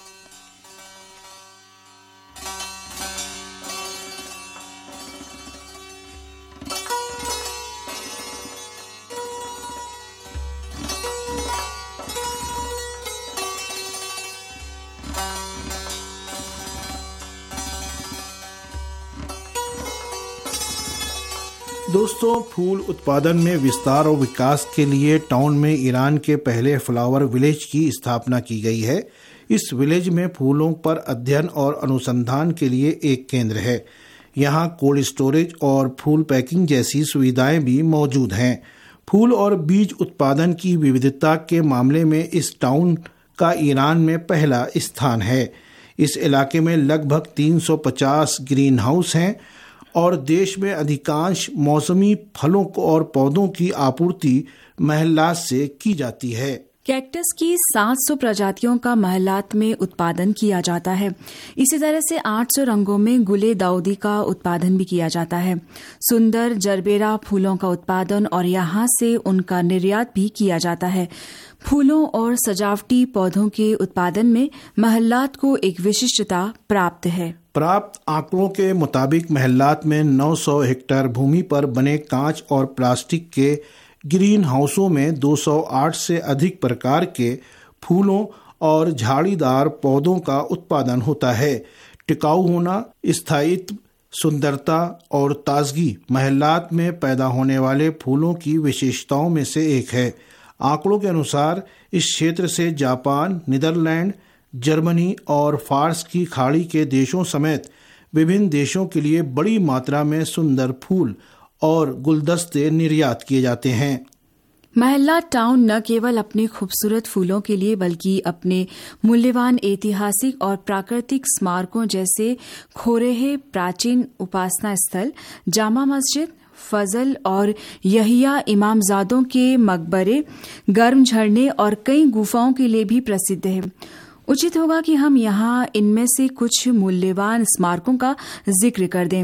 दोस्तों, फूल उत्पादन में विस्तार और विकास के लिए टाउन में ईरान के पहले फ्लावर विलेज की स्थापना की गई है। इस विलेज में फूलों पर अध्ययन और अनुसंधान के लिए एक केंद्र है। यहाँ कोल्ड स्टोरेज और फूल पैकिंग जैसी सुविधाएं भी मौजूद हैं। फूल और बीज उत्पादन की विविधता के मामले में इस टाउन का ईरान में पहला स्थान है। इस इलाके में लगभग तीन सौ पचास ग्रीन हाउस हैं और देश में अधिकांश मौसमी फलों और पौधों की आपूर्ति महल्लात से की जाती है। कैक्टस की सात सौ प्रजातियों का महल्लात में उत्पादन किया जाता है। इसी तरह से आठ सौ रंगों में गुले दाऊदी का उत्पादन भी किया जाता है। सुंदर जरबेरा फूलों का उत्पादन और यहाँ से उनका निर्यात भी किया जाता है। फूलों और सजावटी पौधों के उत्पादन में महल्लात को एक विशिष्टता प्राप्त है। प्राप्त आंकड़ों के मुताबिक महल्लात में नौ सौ हेक्टेयर भूमि पर बने कांच और प्लास्टिक के ग्रीन हाउसों में दो सौ आठ से अधिक प्रकार के फूलों और झाड़ीदार पौधों का उत्पादन होता है। टिकाऊ होना, स्थायित्व, सुंदरता और ताजगी महल्लात में पैदा होने वाले फूलों की विशेषताओं में से एक है। आंकड़ों के अनुसार इस क्षेत्र से जापान, नीदरलैंड, जर्मनी और फारस की खाड़ी के देशों समेत विभिन्न देशों के लिए बड़ी मात्रा में सुंदर फूल और गुलदस्ते निर्यात किए जाते हैं। महल्ला टाउन न केवल अपने खूबसूरत फूलों के लिए बल्कि अपने मूल्यवान ऐतिहासिक और प्राकृतिक स्मारकों जैसे खोरेहे प्राचीन उपासना स्थल, जामा मस्जिद, फजल और यहिया इमामजादों के मकबरे, गर्म झरने और कई गुफाओं के लिए भी प्रसिद्ध है। उचित होगा कि हम यहाँ इनमें से कुछ मूल्यवान स्मारकों का जिक्र कर दें।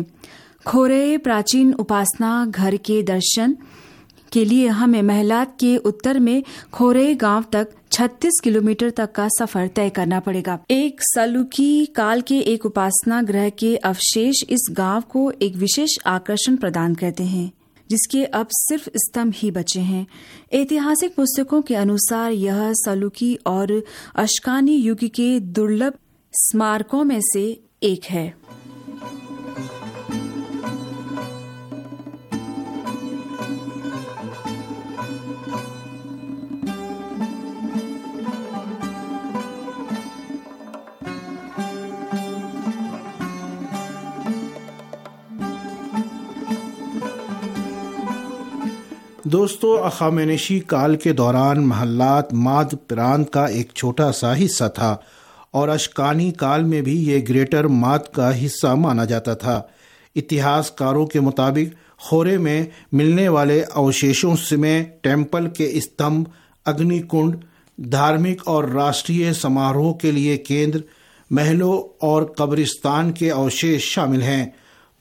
खोरे प्राचीन उपासना घर के दर्शन के लिए हमें महल्लात के उत्तर में खोरे गांव तक छत्तीस किलोमीटर तक का सफर तय करना पड़ेगा। एक सलूकी काल के एक उपासना गृह के अवशेष इस गांव को एक विशेष आकर्षण प्रदान करते हैं, जिसके अब सिर्फ स्तंभ ही बचे हैं। ऐतिहासिक पुस्तकों के अनुसार यह सलूकी और अशकानी युग के दुर्लभ स्मारकों में से एक है। दोस्तों, अखामेनेशी काल के दौरान महल्लात माद प्रांत का एक छोटा सा हिस्सा था और अशकानी काल में भी ये ग्रेटर माद का हिस्सा माना जाता था। इतिहासकारों के मुताबिक खोरे में मिलने वाले अवशेषों में टेम्पल के स्तंभ, अग्निकुंड, धार्मिक और राष्ट्रीय समारोह के लिए केंद्र, महलों और कब्रिस्तान के अवशेष शामिल हैं।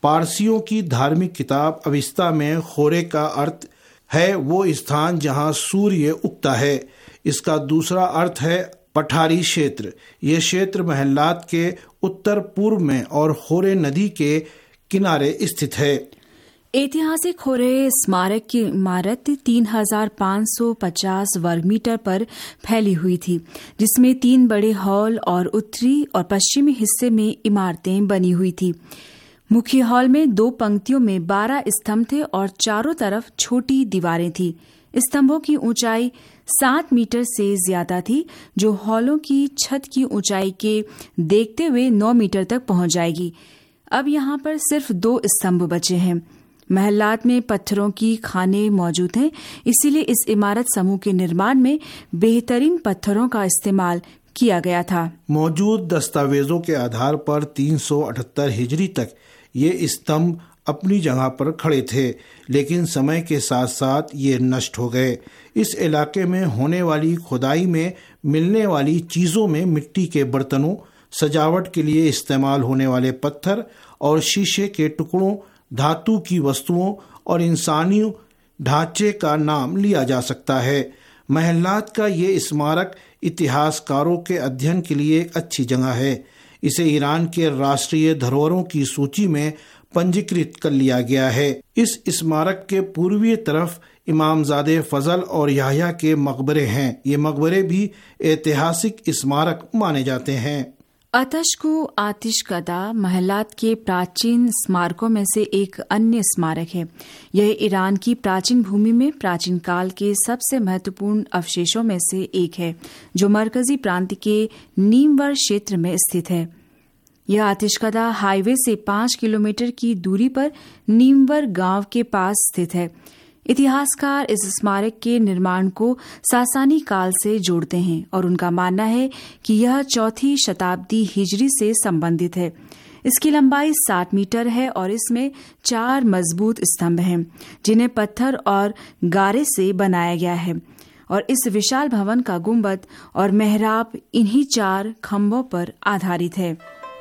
पारसियों की धार्मिक किताब अविस्ता में खोरे का अर्थ है वो स्थान जहां सूर्य उगता है। इसका दूसरा अर्थ है पठारी क्षेत्र। यह क्षेत्र महल्लात के उत्तर पूर्व में और खोरे नदी के किनारे स्थित है। ऐतिहासिक खोरे स्मारक की इमारत तीन हजार पाँच सौ पचास वर्ग मीटर पर फैली हुई थी, जिसमें तीन बड़े हॉल और उत्तरी और पश्चिमी हिस्से में इमारतें बनी हुई थी। मुख्य हॉल में दो पंक्तियों में बारह स्तंभ थे और चारों तरफ छोटी दीवारें थी। स्तंभों की ऊंचाई सात मीटर से ज्यादा थी, जो हॉलों की छत की ऊंचाई के देखते हुए नौ मीटर तक पहुंच जाएगी। अब यहाँ पर सिर्फ दो स्तंभ बचे हैं। महल्लात में पत्थरों की खानें मौजूद हैं, इसीलिए इस इमारत समूह के निर्माण में बेहतरीन पत्थरों का इस्तेमाल किया गया था। मौजूद दस्तावेजों के आधार पर तीन सौ अठहत्तर हिजरी तक ये स्तंभ अपनी जगह पर खड़े थे, लेकिन समय के साथ साथ ये नष्ट हो गए। इस इलाके में होने वाली खुदाई में मिलने वाली चीजों में मिट्टी के बर्तनों, सजावट के लिए इस्तेमाल होने वाले पत्थर और शीशे के टुकड़ों, धातु की वस्तुओं और इंसानी ढांचे का नाम लिया जा सकता है। महल्लात का ये स्मारक इतिहासकारों के अध्ययन के लिए एक अच्छी जगह है। इसे ईरान के राष्ट्रीय धरोहरों की सूची में पंजीकृत कर लिया गया है। इस स्मारक के पूर्वी तरफ इमामजादे फजल और याह्या के मकबरे हैं। ये मकबरे भी ऐतिहासिक स्मारक माने जाते हैं। अतशकू आतिशकदा महल्लात के प्राचीन स्मारकों में से एक अन्य स्मारक है। यह ईरान की प्राचीन भूमि में प्राचीन काल के सबसे महत्वपूर्ण अवशेषों में से एक है, जो मरकजी प्रांत के नीमवर क्षेत्र में स्थित है। यह आतिशकदा हाईवे से पाँच किलोमीटर की दूरी पर नीमवर गांव के पास स्थित है। इतिहासकार इस स्मारक के निर्माण को सासानी काल से जोड़ते हैं और उनका मानना है कि यह चौथी शताब्दी हिजरी से संबंधित है। इसकी लंबाई साठ मीटर है और इसमें चार मजबूत स्तंभ हैं, जिन्हें पत्थर और गारे से बनाया गया है, और इस विशाल भवन का गुंबद और मेहराब इन्हीं चार खंभों पर आधारित है।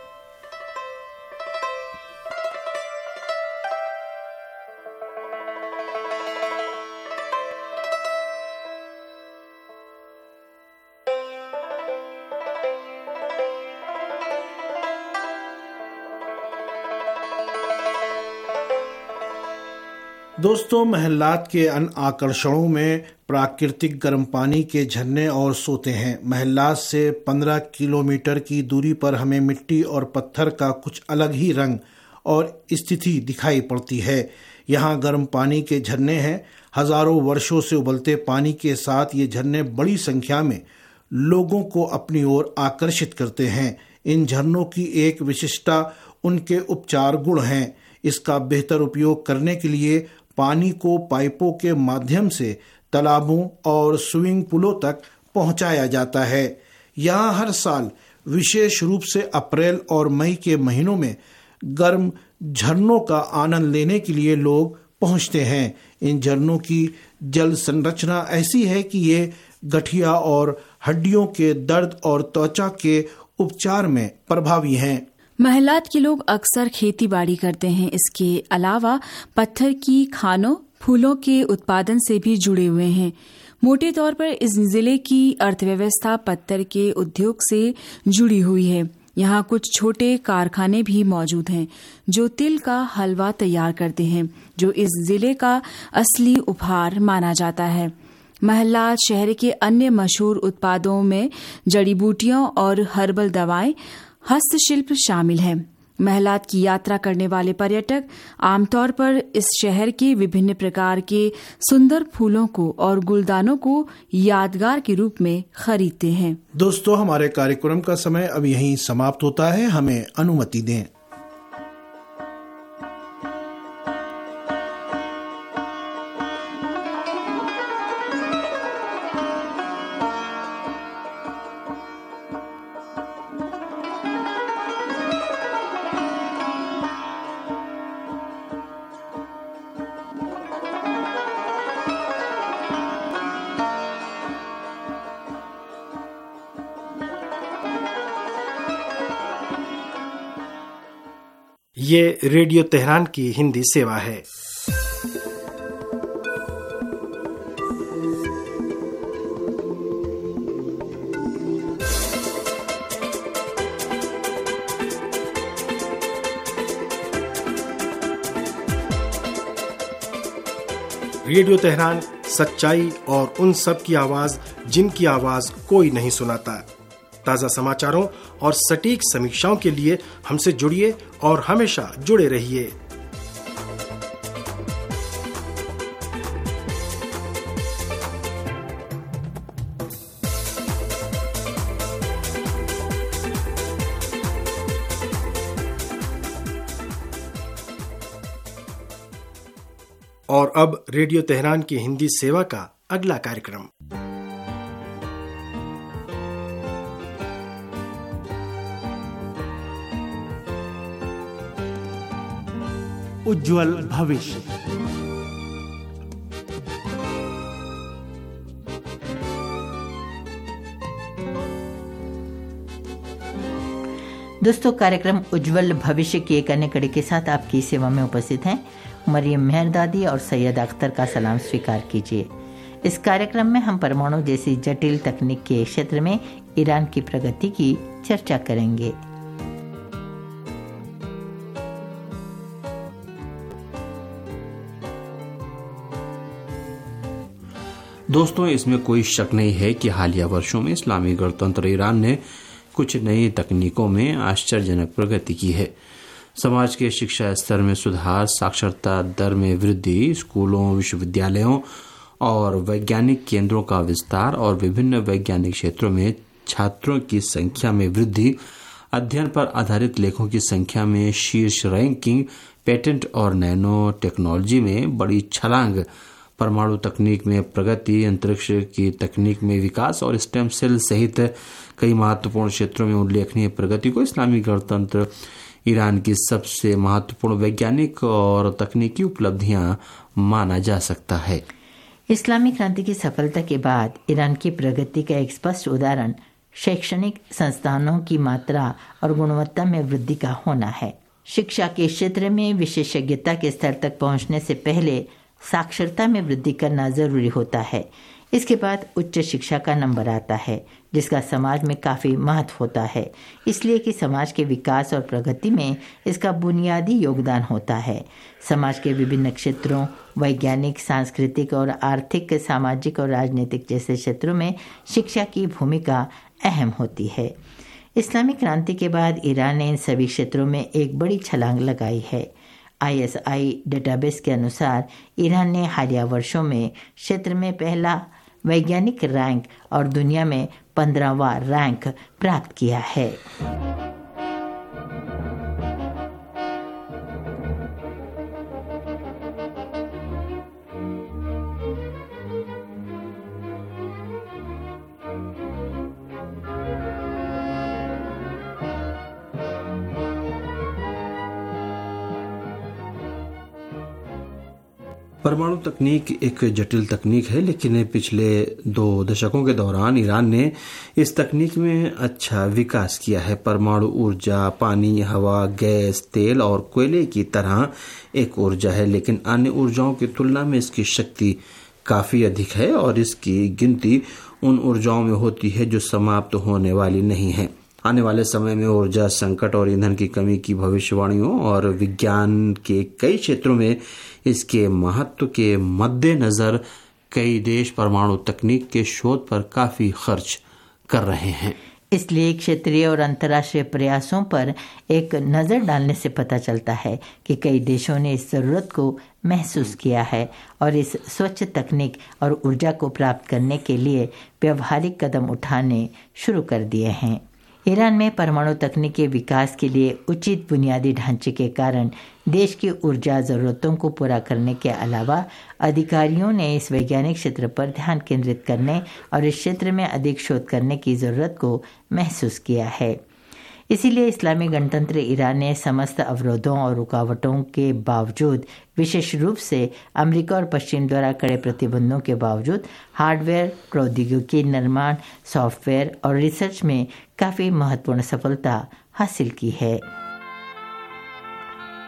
दोस्तों, महल्लात के अन्य आकर्षणों में प्राकृतिक गर्म पानी के झरने और सोते हैं। महल्लात से पंद्रह किलोमीटर की दूरी पर हमें मिट्टी और पत्थर का कुछ अलग ही रंग और स्थिति दिखाई पड़ती है। यहाँ गर्म पानी के झरने हैं। हजारों वर्षों से उबलते पानी के साथ ये झरने बड़ी संख्या में लोगों को अपनी ओर आकर्षित करते हैं। इन झरनों की एक विशिष्टता उनके उपचार गुण हैं। इसका बेहतर उपयोग करने के लिए पानी को पाइपों के माध्यम से तालाबों और स्विमिंग पूलों तक पहुंचाया जाता है। यहाँ हर साल विशेष रूप से अप्रैल और मई के महीनों में गर्म झरनों का आनंद लेने के लिए लोग पहुंचते हैं। इन झरनों की जल संरचना ऐसी है कि ये गठिया और हड्डियों के दर्द और त्वचा के उपचार में प्रभावी हैं। महल्लात के लोग अक्सर खेती बाड़ी करते हैं। इसके अलावा पत्थर की खानों, फूलों के उत्पादन से भी जुड़े हुए हैं। मोटे तौर पर इस जिले की अर्थव्यवस्था पत्थर के उद्योग से जुड़ी हुई है। यहाँ कुछ छोटे कारखाने भी मौजूद हैं जो तिल का हलवा तैयार करते हैं, जो इस जिले का असली उपहार माना जाता है। महल्लात शहर के अन्य मशहूर उत्पादों में जड़ी बूटियों और हर्बल दवाएं, हस्तशिल्प शामिल है। महल्लात की यात्रा करने वाले पर्यटक आमतौर पर इस शहर के विभिन्न प्रकार के सुंदर फूलों को और गुलदानों को यादगार के रूप में खरीदते हैं। दोस्तों, हमारे कार्यक्रम का समय अब यहीं समाप्त होता है। हमें अनुमति दें। ये रेडियो तेहरान की हिंदी सेवा है। रेडियो तेहरान सच्चाई और उन सब की आवाज जिनकी आवाज कोई नहीं सुनाता। ताज़ा समाचारों और सटीक समीक्षाओं के लिए हमसे जुड़िए और हमेशा जुड़े रहिए। और अब रेडियो तेहरान की हिंदी सेवा का अगला कार्यक्रम। उज्ज्वल भविष्य। दोस्तों, कार्यक्रम उज्ज्वल भविष्य की एक अन्य कड़ी के साथ आपकी सेवा में उपस्थित हैं मरियम मेहरदादी और सैयद अख्तर का सलाम स्वीकार कीजिए। इस कार्यक्रम में हम परमाणु जैसी जटिल तकनीक के क्षेत्र में ईरान की प्रगति की चर्चा करेंगे। दोस्तों, इसमें कोई शक नहीं है कि हालिया वर्षों में इस्लामी गणतंत्र ईरान ने कुछ नई तकनीकों में आश्चर्यजनक प्रगति की है। समाज के शिक्षा स्तर में सुधार, साक्षरता दर में वृद्धि, स्कूलों, विश्वविद्यालयों और वैज्ञानिक केंद्रों का विस्तार और विभिन्न वैज्ञानिक क्षेत्रों में छात्रों की संख्या में वृद्धि, अध्ययन पर आधारित लेखों की संख्या में शीर्ष रैंकिंग, पेटेंट और नैनो टेक्नोलॉजी में बड़ी छलांग, परमाणु तकनीक में प्रगति, अंतरिक्ष की तकनीक में विकास और स्टेम सेल सहित कई महत्वपूर्ण क्षेत्रों में उल्लेखनीय प्रगति को इस्लामी गणतंत्र ईरान की सबसे महत्वपूर्ण वैज्ञानिक और तकनीकी उपलब्धियां माना जा सकता है। इस्लामी क्रांति की सफलता के बाद ईरान की प्रगति का एक स्पष्ट उदाहरण शैक्षणिक संस्थानों की मात्रा और गुणवत्ता में वृद्धि का होना है। शिक्षा के क्षेत्र में विशेषज्ञता के स्तर तक पहुंचने से पहले साक्षरता में वृद्धि करना जरूरी होता है। इसके बाद उच्च शिक्षा का नंबर आता है, जिसका समाज में काफ़ी महत्व होता है, इसलिए कि समाज के विकास और प्रगति में इसका बुनियादी योगदान होता है। समाज के विभिन्न क्षेत्रों, वैज्ञानिक, सांस्कृतिक और आर्थिक, सामाजिक और राजनीतिक जैसे क्षेत्रों में शिक्षा की भूमिका अहम होती है। इस्लामी क्रांति के बाद ईरान ने इन सभी क्षेत्रों में एक बड़ी छलांग लगाई है। आई एस आई डेटाबेस के अनुसार ईरान ने हालिया वर्षों में क्षेत्र में पहला वैज्ञानिक रैंक और दुनिया में पंद्रहवां रैंक प्राप्त किया है। परमाणु तकनीक एक जटिल तकनीक है, लेकिन पिछले दो दशकों के दौरान ईरान ने इस तकनीक में अच्छा विकास किया है। परमाणु ऊर्जा पानी, हवा, गैस, तेल और कोयले की तरह एक ऊर्जा है, लेकिन अन्य ऊर्जाओं की तुलना में इसकी शक्ति काफी अधिक है और इसकी गिनती उन ऊर्जाओं में होती है जो समाप्त होने वाली नहीं है। आने वाले समय में ऊर्जा संकट और ईंधन की कमी की भविष्यवाणियों और विज्ञान के कई क्षेत्रों में इसके महत्व के मद्देनजर कई देश परमाणु तकनीक के शोध पर काफी खर्च कर रहे हैं। इसलिए क्षेत्रीय और अंतर्राष्ट्रीय प्रयासों पर एक नज़र डालने से पता चलता है कि कई देशों ने इस जरूरत को महसूस किया है और इस स्वच्छ तकनीक और ऊर्जा को प्राप्त करने के लिए व्यवहारिक कदम उठाने शुरू कर दिए हैं। ईरान में परमाणु तकनीक के विकास के लिए उचित बुनियादी ढांचे के कारण देश की ऊर्जा जरूरतों को पूरा करने के अलावा अधिकारियों ने इस वैज्ञानिक क्षेत्र पर ध्यान केंद्रित करने और इस क्षेत्र में अधिक शोध करने की जरूरत को महसूस किया है। इसीलिए इस्लामी गणतंत्र ईरान ने समस्त अवरोधों और रुकावटों के बावजूद, विशेष रूप से अमेरिका और पश्चिम द्वारा कड़े प्रतिबंधों के बावजूद, हार्डवेयर, प्रौद्योगिकी निर्माण, सॉफ्टवेयर और रिसर्च में काफ़ी महत्वपूर्ण सफलता हासिल की है।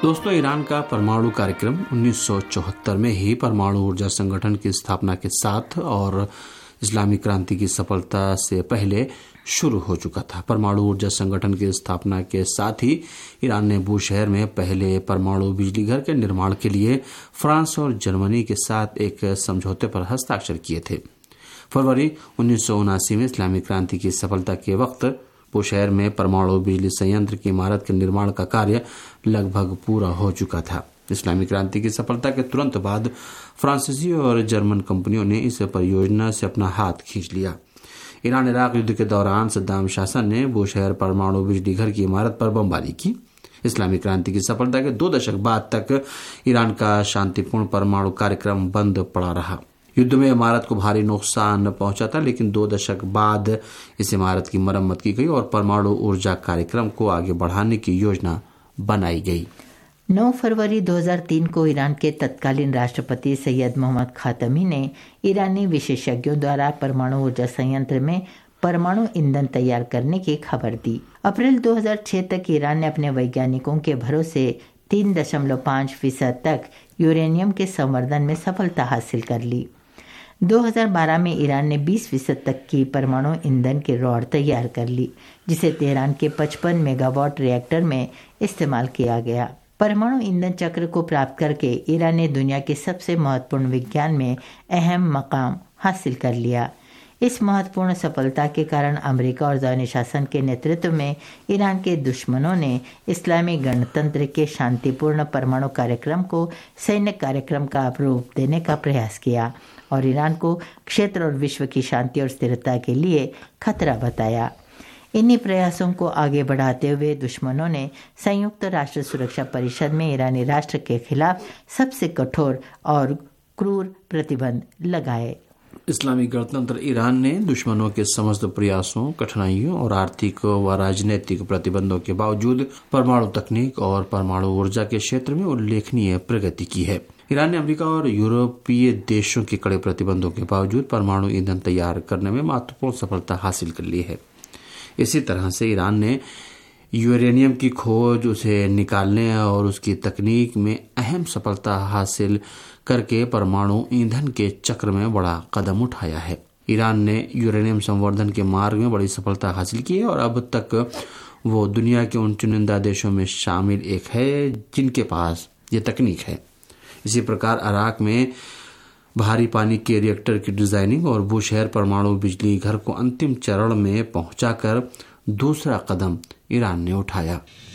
दोस्तों, ईरान का परमाणु कार्यक्रम उन्नीस सौ चौहत्तर में ही परमाणु ऊर्जा संगठन की स्थापना के साथ और इस्लामी क्रांति की सफलता से पहले शुरू हो चुका था। परमाणु ऊर्जा संगठन की स्थापना के साथ ही ईरान ने बूशहर में पहले परमाणु बिजली घर के निर्माण के लिए फ्रांस और जर्मनी के साथ एक समझौते पर हस्ताक्षर किए थे। फरवरी उन्नीस सौ उनासी में इस्लामी क्रांति की सफलता के वक्त बूशहर में परमाणु बिजली संयंत्र की इमारत के निर्माण का कार्य लगभग पूरा हो चुका था। इस्लामी क्रांति की सफलता के तुरंत बाद फ्रांसीसी और जर्मन कंपनियों ने इस परियोजना से अपना हाथ खींच लिया। ईरान इराक युद्ध के दौरान सद्दाम शासन ने बूशहर परमाणु बिजली घर की इमारत पर बमबारी की। इस्लामी क्रांति की सफलता के दो दशक बाद तक ईरान का शांतिपूर्ण परमाणु कार्यक्रम बंद पड़ा रहा। युद्ध में इमारत को भारी नुकसान पहुंचा था, लेकिन दो दशक बाद इस इमारत की मरम्मत की गई और परमाणु ऊर्जा कार्यक्रम को आगे बढ़ाने की योजना बनाई गई। नौ फरवरी दो हज़ार तीन को ईरान के तत्कालीन राष्ट्रपति सैयद मोहम्मद खातमी ने ईरानी विशेषज्ञों द्वारा परमाणु ऊर्जा संयंत्र में परमाणु ईंधन तैयार करने की खबर दी। अप्रैल दो हज़ार छह तक ईरान ने अपने वैज्ञानिकों के भरोसे तीन दशमलव पाँच फीसद तक यूरेनियम के संवर्धन में सफलता हासिल कर ली। दो हज़ार बारह में ईरान ने बीस फीसद तक की परमाणु ईंधन की रॉड तैयार कर ली, जिसे तेहरान के पचपन मेगावाट रिएक्टर में इस्तेमाल किया गया। परमाणु ईंधन चक्र को प्राप्त करके ईरान ने दुनिया के सबसे महत्वपूर्ण विज्ञान में अहम मकाम हासिल कर लिया। इस महत्वपूर्ण सफलता के कारण अमेरिका और ज़ायोनी शासन के नेतृत्व में ईरान के दुश्मनों ने इस्लामी गणतंत्र के शांतिपूर्ण परमाणु कार्यक्रम को सैन्य कार्यक्रम का रूप देने का प्रयास किया और ईरान को क्षेत्र और विश्व की शांति और स्थिरता के लिए खतरा बताया। इन्हीं प्रयासों को आगे बढ़ाते हुए दुश्मनों ने संयुक्त राष्ट्र सुरक्षा परिषद में ईरानी राष्ट्र के खिलाफ सबसे कठोर और क्रूर प्रतिबंध लगाए। इस्लामी गणतंत्र ईरान ने दुश्मनों के समस्त प्रयासों, कठिनाइयों और आर्थिक व राजनीतिक प्रतिबंधों के बावजूद परमाणु तकनीक और परमाणु ऊर्जा के क्षेत्र में उल्लेखनीय प्रगति की है। ईरान ने अमेरिका और यूरोपीय देशों के कड़े प्रतिबंधों के बावजूद परमाणु ईंधन तैयार करने में महत्वपूर्ण सफलता हासिल कर ली है। इसी तरह से ईरान ने यूरेनियम की खोज, उसे निकालने और उसकी तकनीक में अहम सफलता हासिल करके परमाणु ईंधन के चक्र में बड़ा कदम उठाया है। ईरान ने यूरेनियम संवर्धन के मार्ग में बड़ी सफलता हासिल की है और अब तक वो दुनिया के उन चुनिंदा देशों में शामिल एक है जिनके पास ये तकनीक है। इसी प्रकार इराक में भारी पानी के रिएक्टर की डिजाइनिंग और बूशहर परमाणु बिजली घर को अंतिम चरण में पहुंचाकर दूसरा कदम ईरान ने उठाया।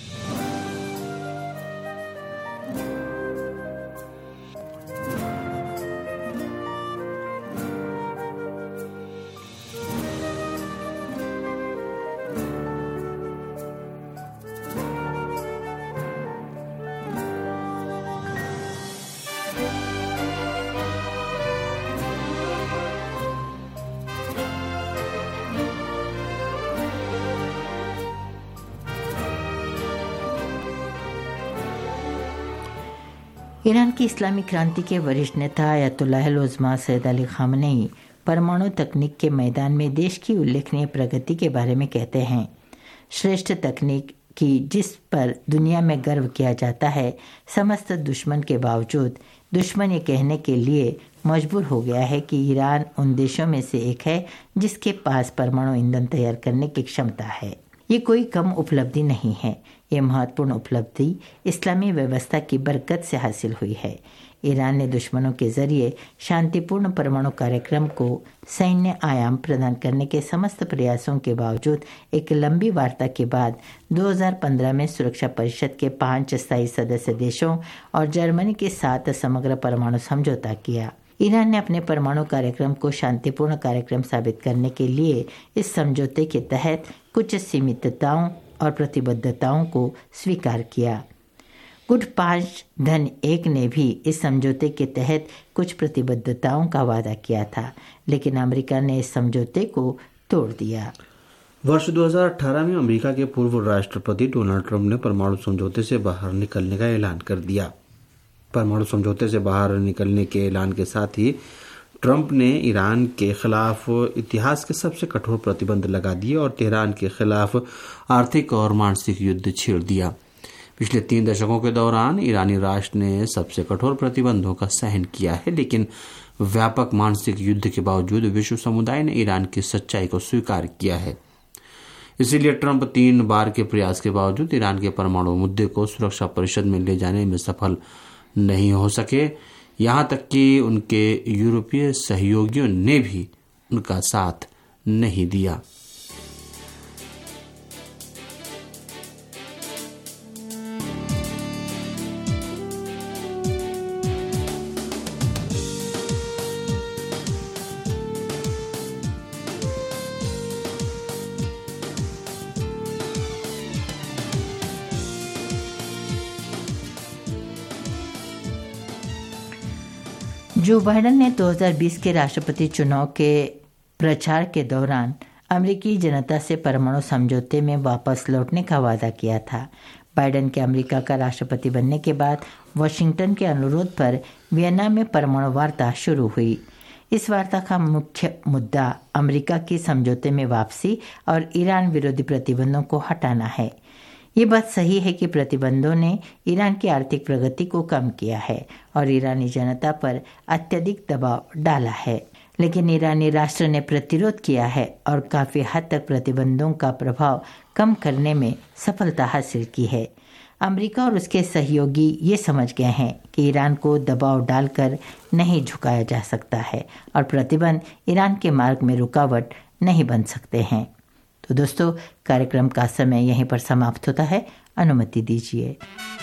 ईरान की इस्लामी क्रांति के वरिष्ठ नेता Ayatollah Uzma Sayyid Ali Khamenei परमाणु तकनीक के मैदान में देश की उल्लेखनीय प्रगति के बारे में कहते हैं। श्रेष्ठ तकनीक की जिस पर दुनिया में गर्व किया जाता है, समस्त दुश्मन के बावजूद दुश्मन ये कहने के लिए मजबूर हो गया है कि ईरान उन देशों में से एक है जिसके पास परमाणु ईंधन तैयार करने की क्षमता है। ये कोई कम उपलब्धि नहीं है। ये महत्वपूर्ण उपलब्धि इस्लामी व्यवस्था की बरकत से हासिल हुई है। ईरान ने दुश्मनों के जरिए शांतिपूर्ण परमाणु कार्यक्रम को सैन्य आयाम प्रदान करने के समस्त प्रयासों के बावजूद एक लंबी वार्ता के बाद दो हज़ार पंद्रह में सुरक्षा परिषद के पांच स्थायी सदस्य देशों और जर्मनी के साथ समग्र परमाणु समझौता किया। ईरान ने अपने परमाणु कार्यक्रम को शांतिपूर्ण कार्यक्रम साबित करने के लिए इस समझौते के तहत कुछ सीमितताओं और प्रतिबद्धताओं को स्वीकार किया। गुट पांच धन एक ने भी इस समझौते के तहत कुछ प्रतिबद्धताओं का वादा किया था, लेकिन अमेरिका ने इस समझौते को तोड़ दिया। वर्ष दो हज़ार अठारह में अमेरिका के पूर्व राष्ट्रपति डोनाल्ड ट्रंप ने परमाणु समझौते से बाहर निकलने का ऐलान कर दिया। परमाणु समझौते से बाहर निकलने के ऐलान के साथ ही ट्रंप ने ईरान के खिलाफ इतिहास के सबसे कठोर प्रतिबंध लगा दिए और तेहरान के खिलाफ आर्थिक और मानसिक युद्ध छेड़ दिया। पिछले तीन दशकों के दौरान ईरानी राष्ट्र ने सबसे कठोर प्रतिबंधों का सहन किया है, लेकिन व्यापक मानसिक युद्ध के बावजूद विश्व समुदाय ने ईरान की सच्चाई को स्वीकार किया है। इसीलिए ट्रंप तीन बार के प्रयास के बावजूद ईरान के परमाणु मुद्दे को सुरक्षा परिषद में ले जाने में सफल नहीं हो सके। यहां तक कि उनके यूरोपीय सहयोगियों ने भी उनका साथ नहीं दिया। जो बाइडेन ने दो हज़ार बीस के राष्ट्रपति चुनाव के प्रचार के दौरान अमेरिकी जनता से परमाणु समझौते में वापस लौटने का वादा किया था। बाइडेन के अमेरिका का राष्ट्रपति बनने के बाद वाशिंगटन के अनुरोध पर वियना में परमाणु वार्ता शुरू हुई। इस वार्ता का मुख्य मुद्दा अमेरिका की समझौते में वापसी और ईरान विरोधी प्रतिबंधों को हटाना है। ये बात सही है कि प्रतिबंधों ने ईरान की आर्थिक प्रगति को कम किया है और ईरानी जनता पर अत्यधिक दबाव डाला है, लेकिन ईरानी राष्ट्र ने प्रतिरोध किया है और काफ़ी हद तक प्रतिबंधों का प्रभाव कम करने में सफलता हासिल की है। अमेरिका और उसके सहयोगी ये समझ गए हैं कि ईरान को दबाव डालकर नहीं झुकाया जा सकता है और प्रतिबंध ईरान के मार्ग में रुकावट नहीं बन सकते हैं। तो दोस्तों, कार्यक्रम का समय यहीं पर समाप्त होता है। अनुमति दीजिए।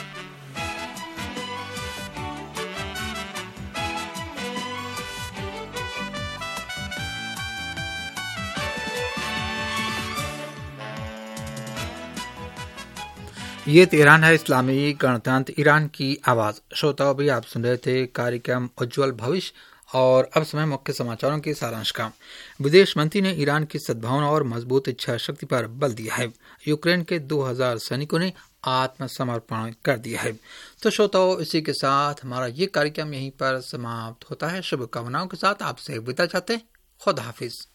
ये तेहरान है, इस्लामी गणतंत्र ईरान की आवाज। श्रोताओं भी आप सुन रहे थे कार्यक्रम उज्ज्वल भविष्य, और अब समय मुख्य समाचारों के सारांश का। विदेश मंत्री ने ईरान की सद्भावना और मजबूत इच्छा शक्ति पर बल दिया है। यूक्रेन के दो हज़ार सैनिकों ने आत्मसमर्पण कर दिया है। तो श्रोताओं, इसी के साथ हमारा ये कार्यक्रम यहीं पर समाप्त होता है। शुभकामनाओं के साथ आपसे विदा चाहते हैं। खुदा हाफिज।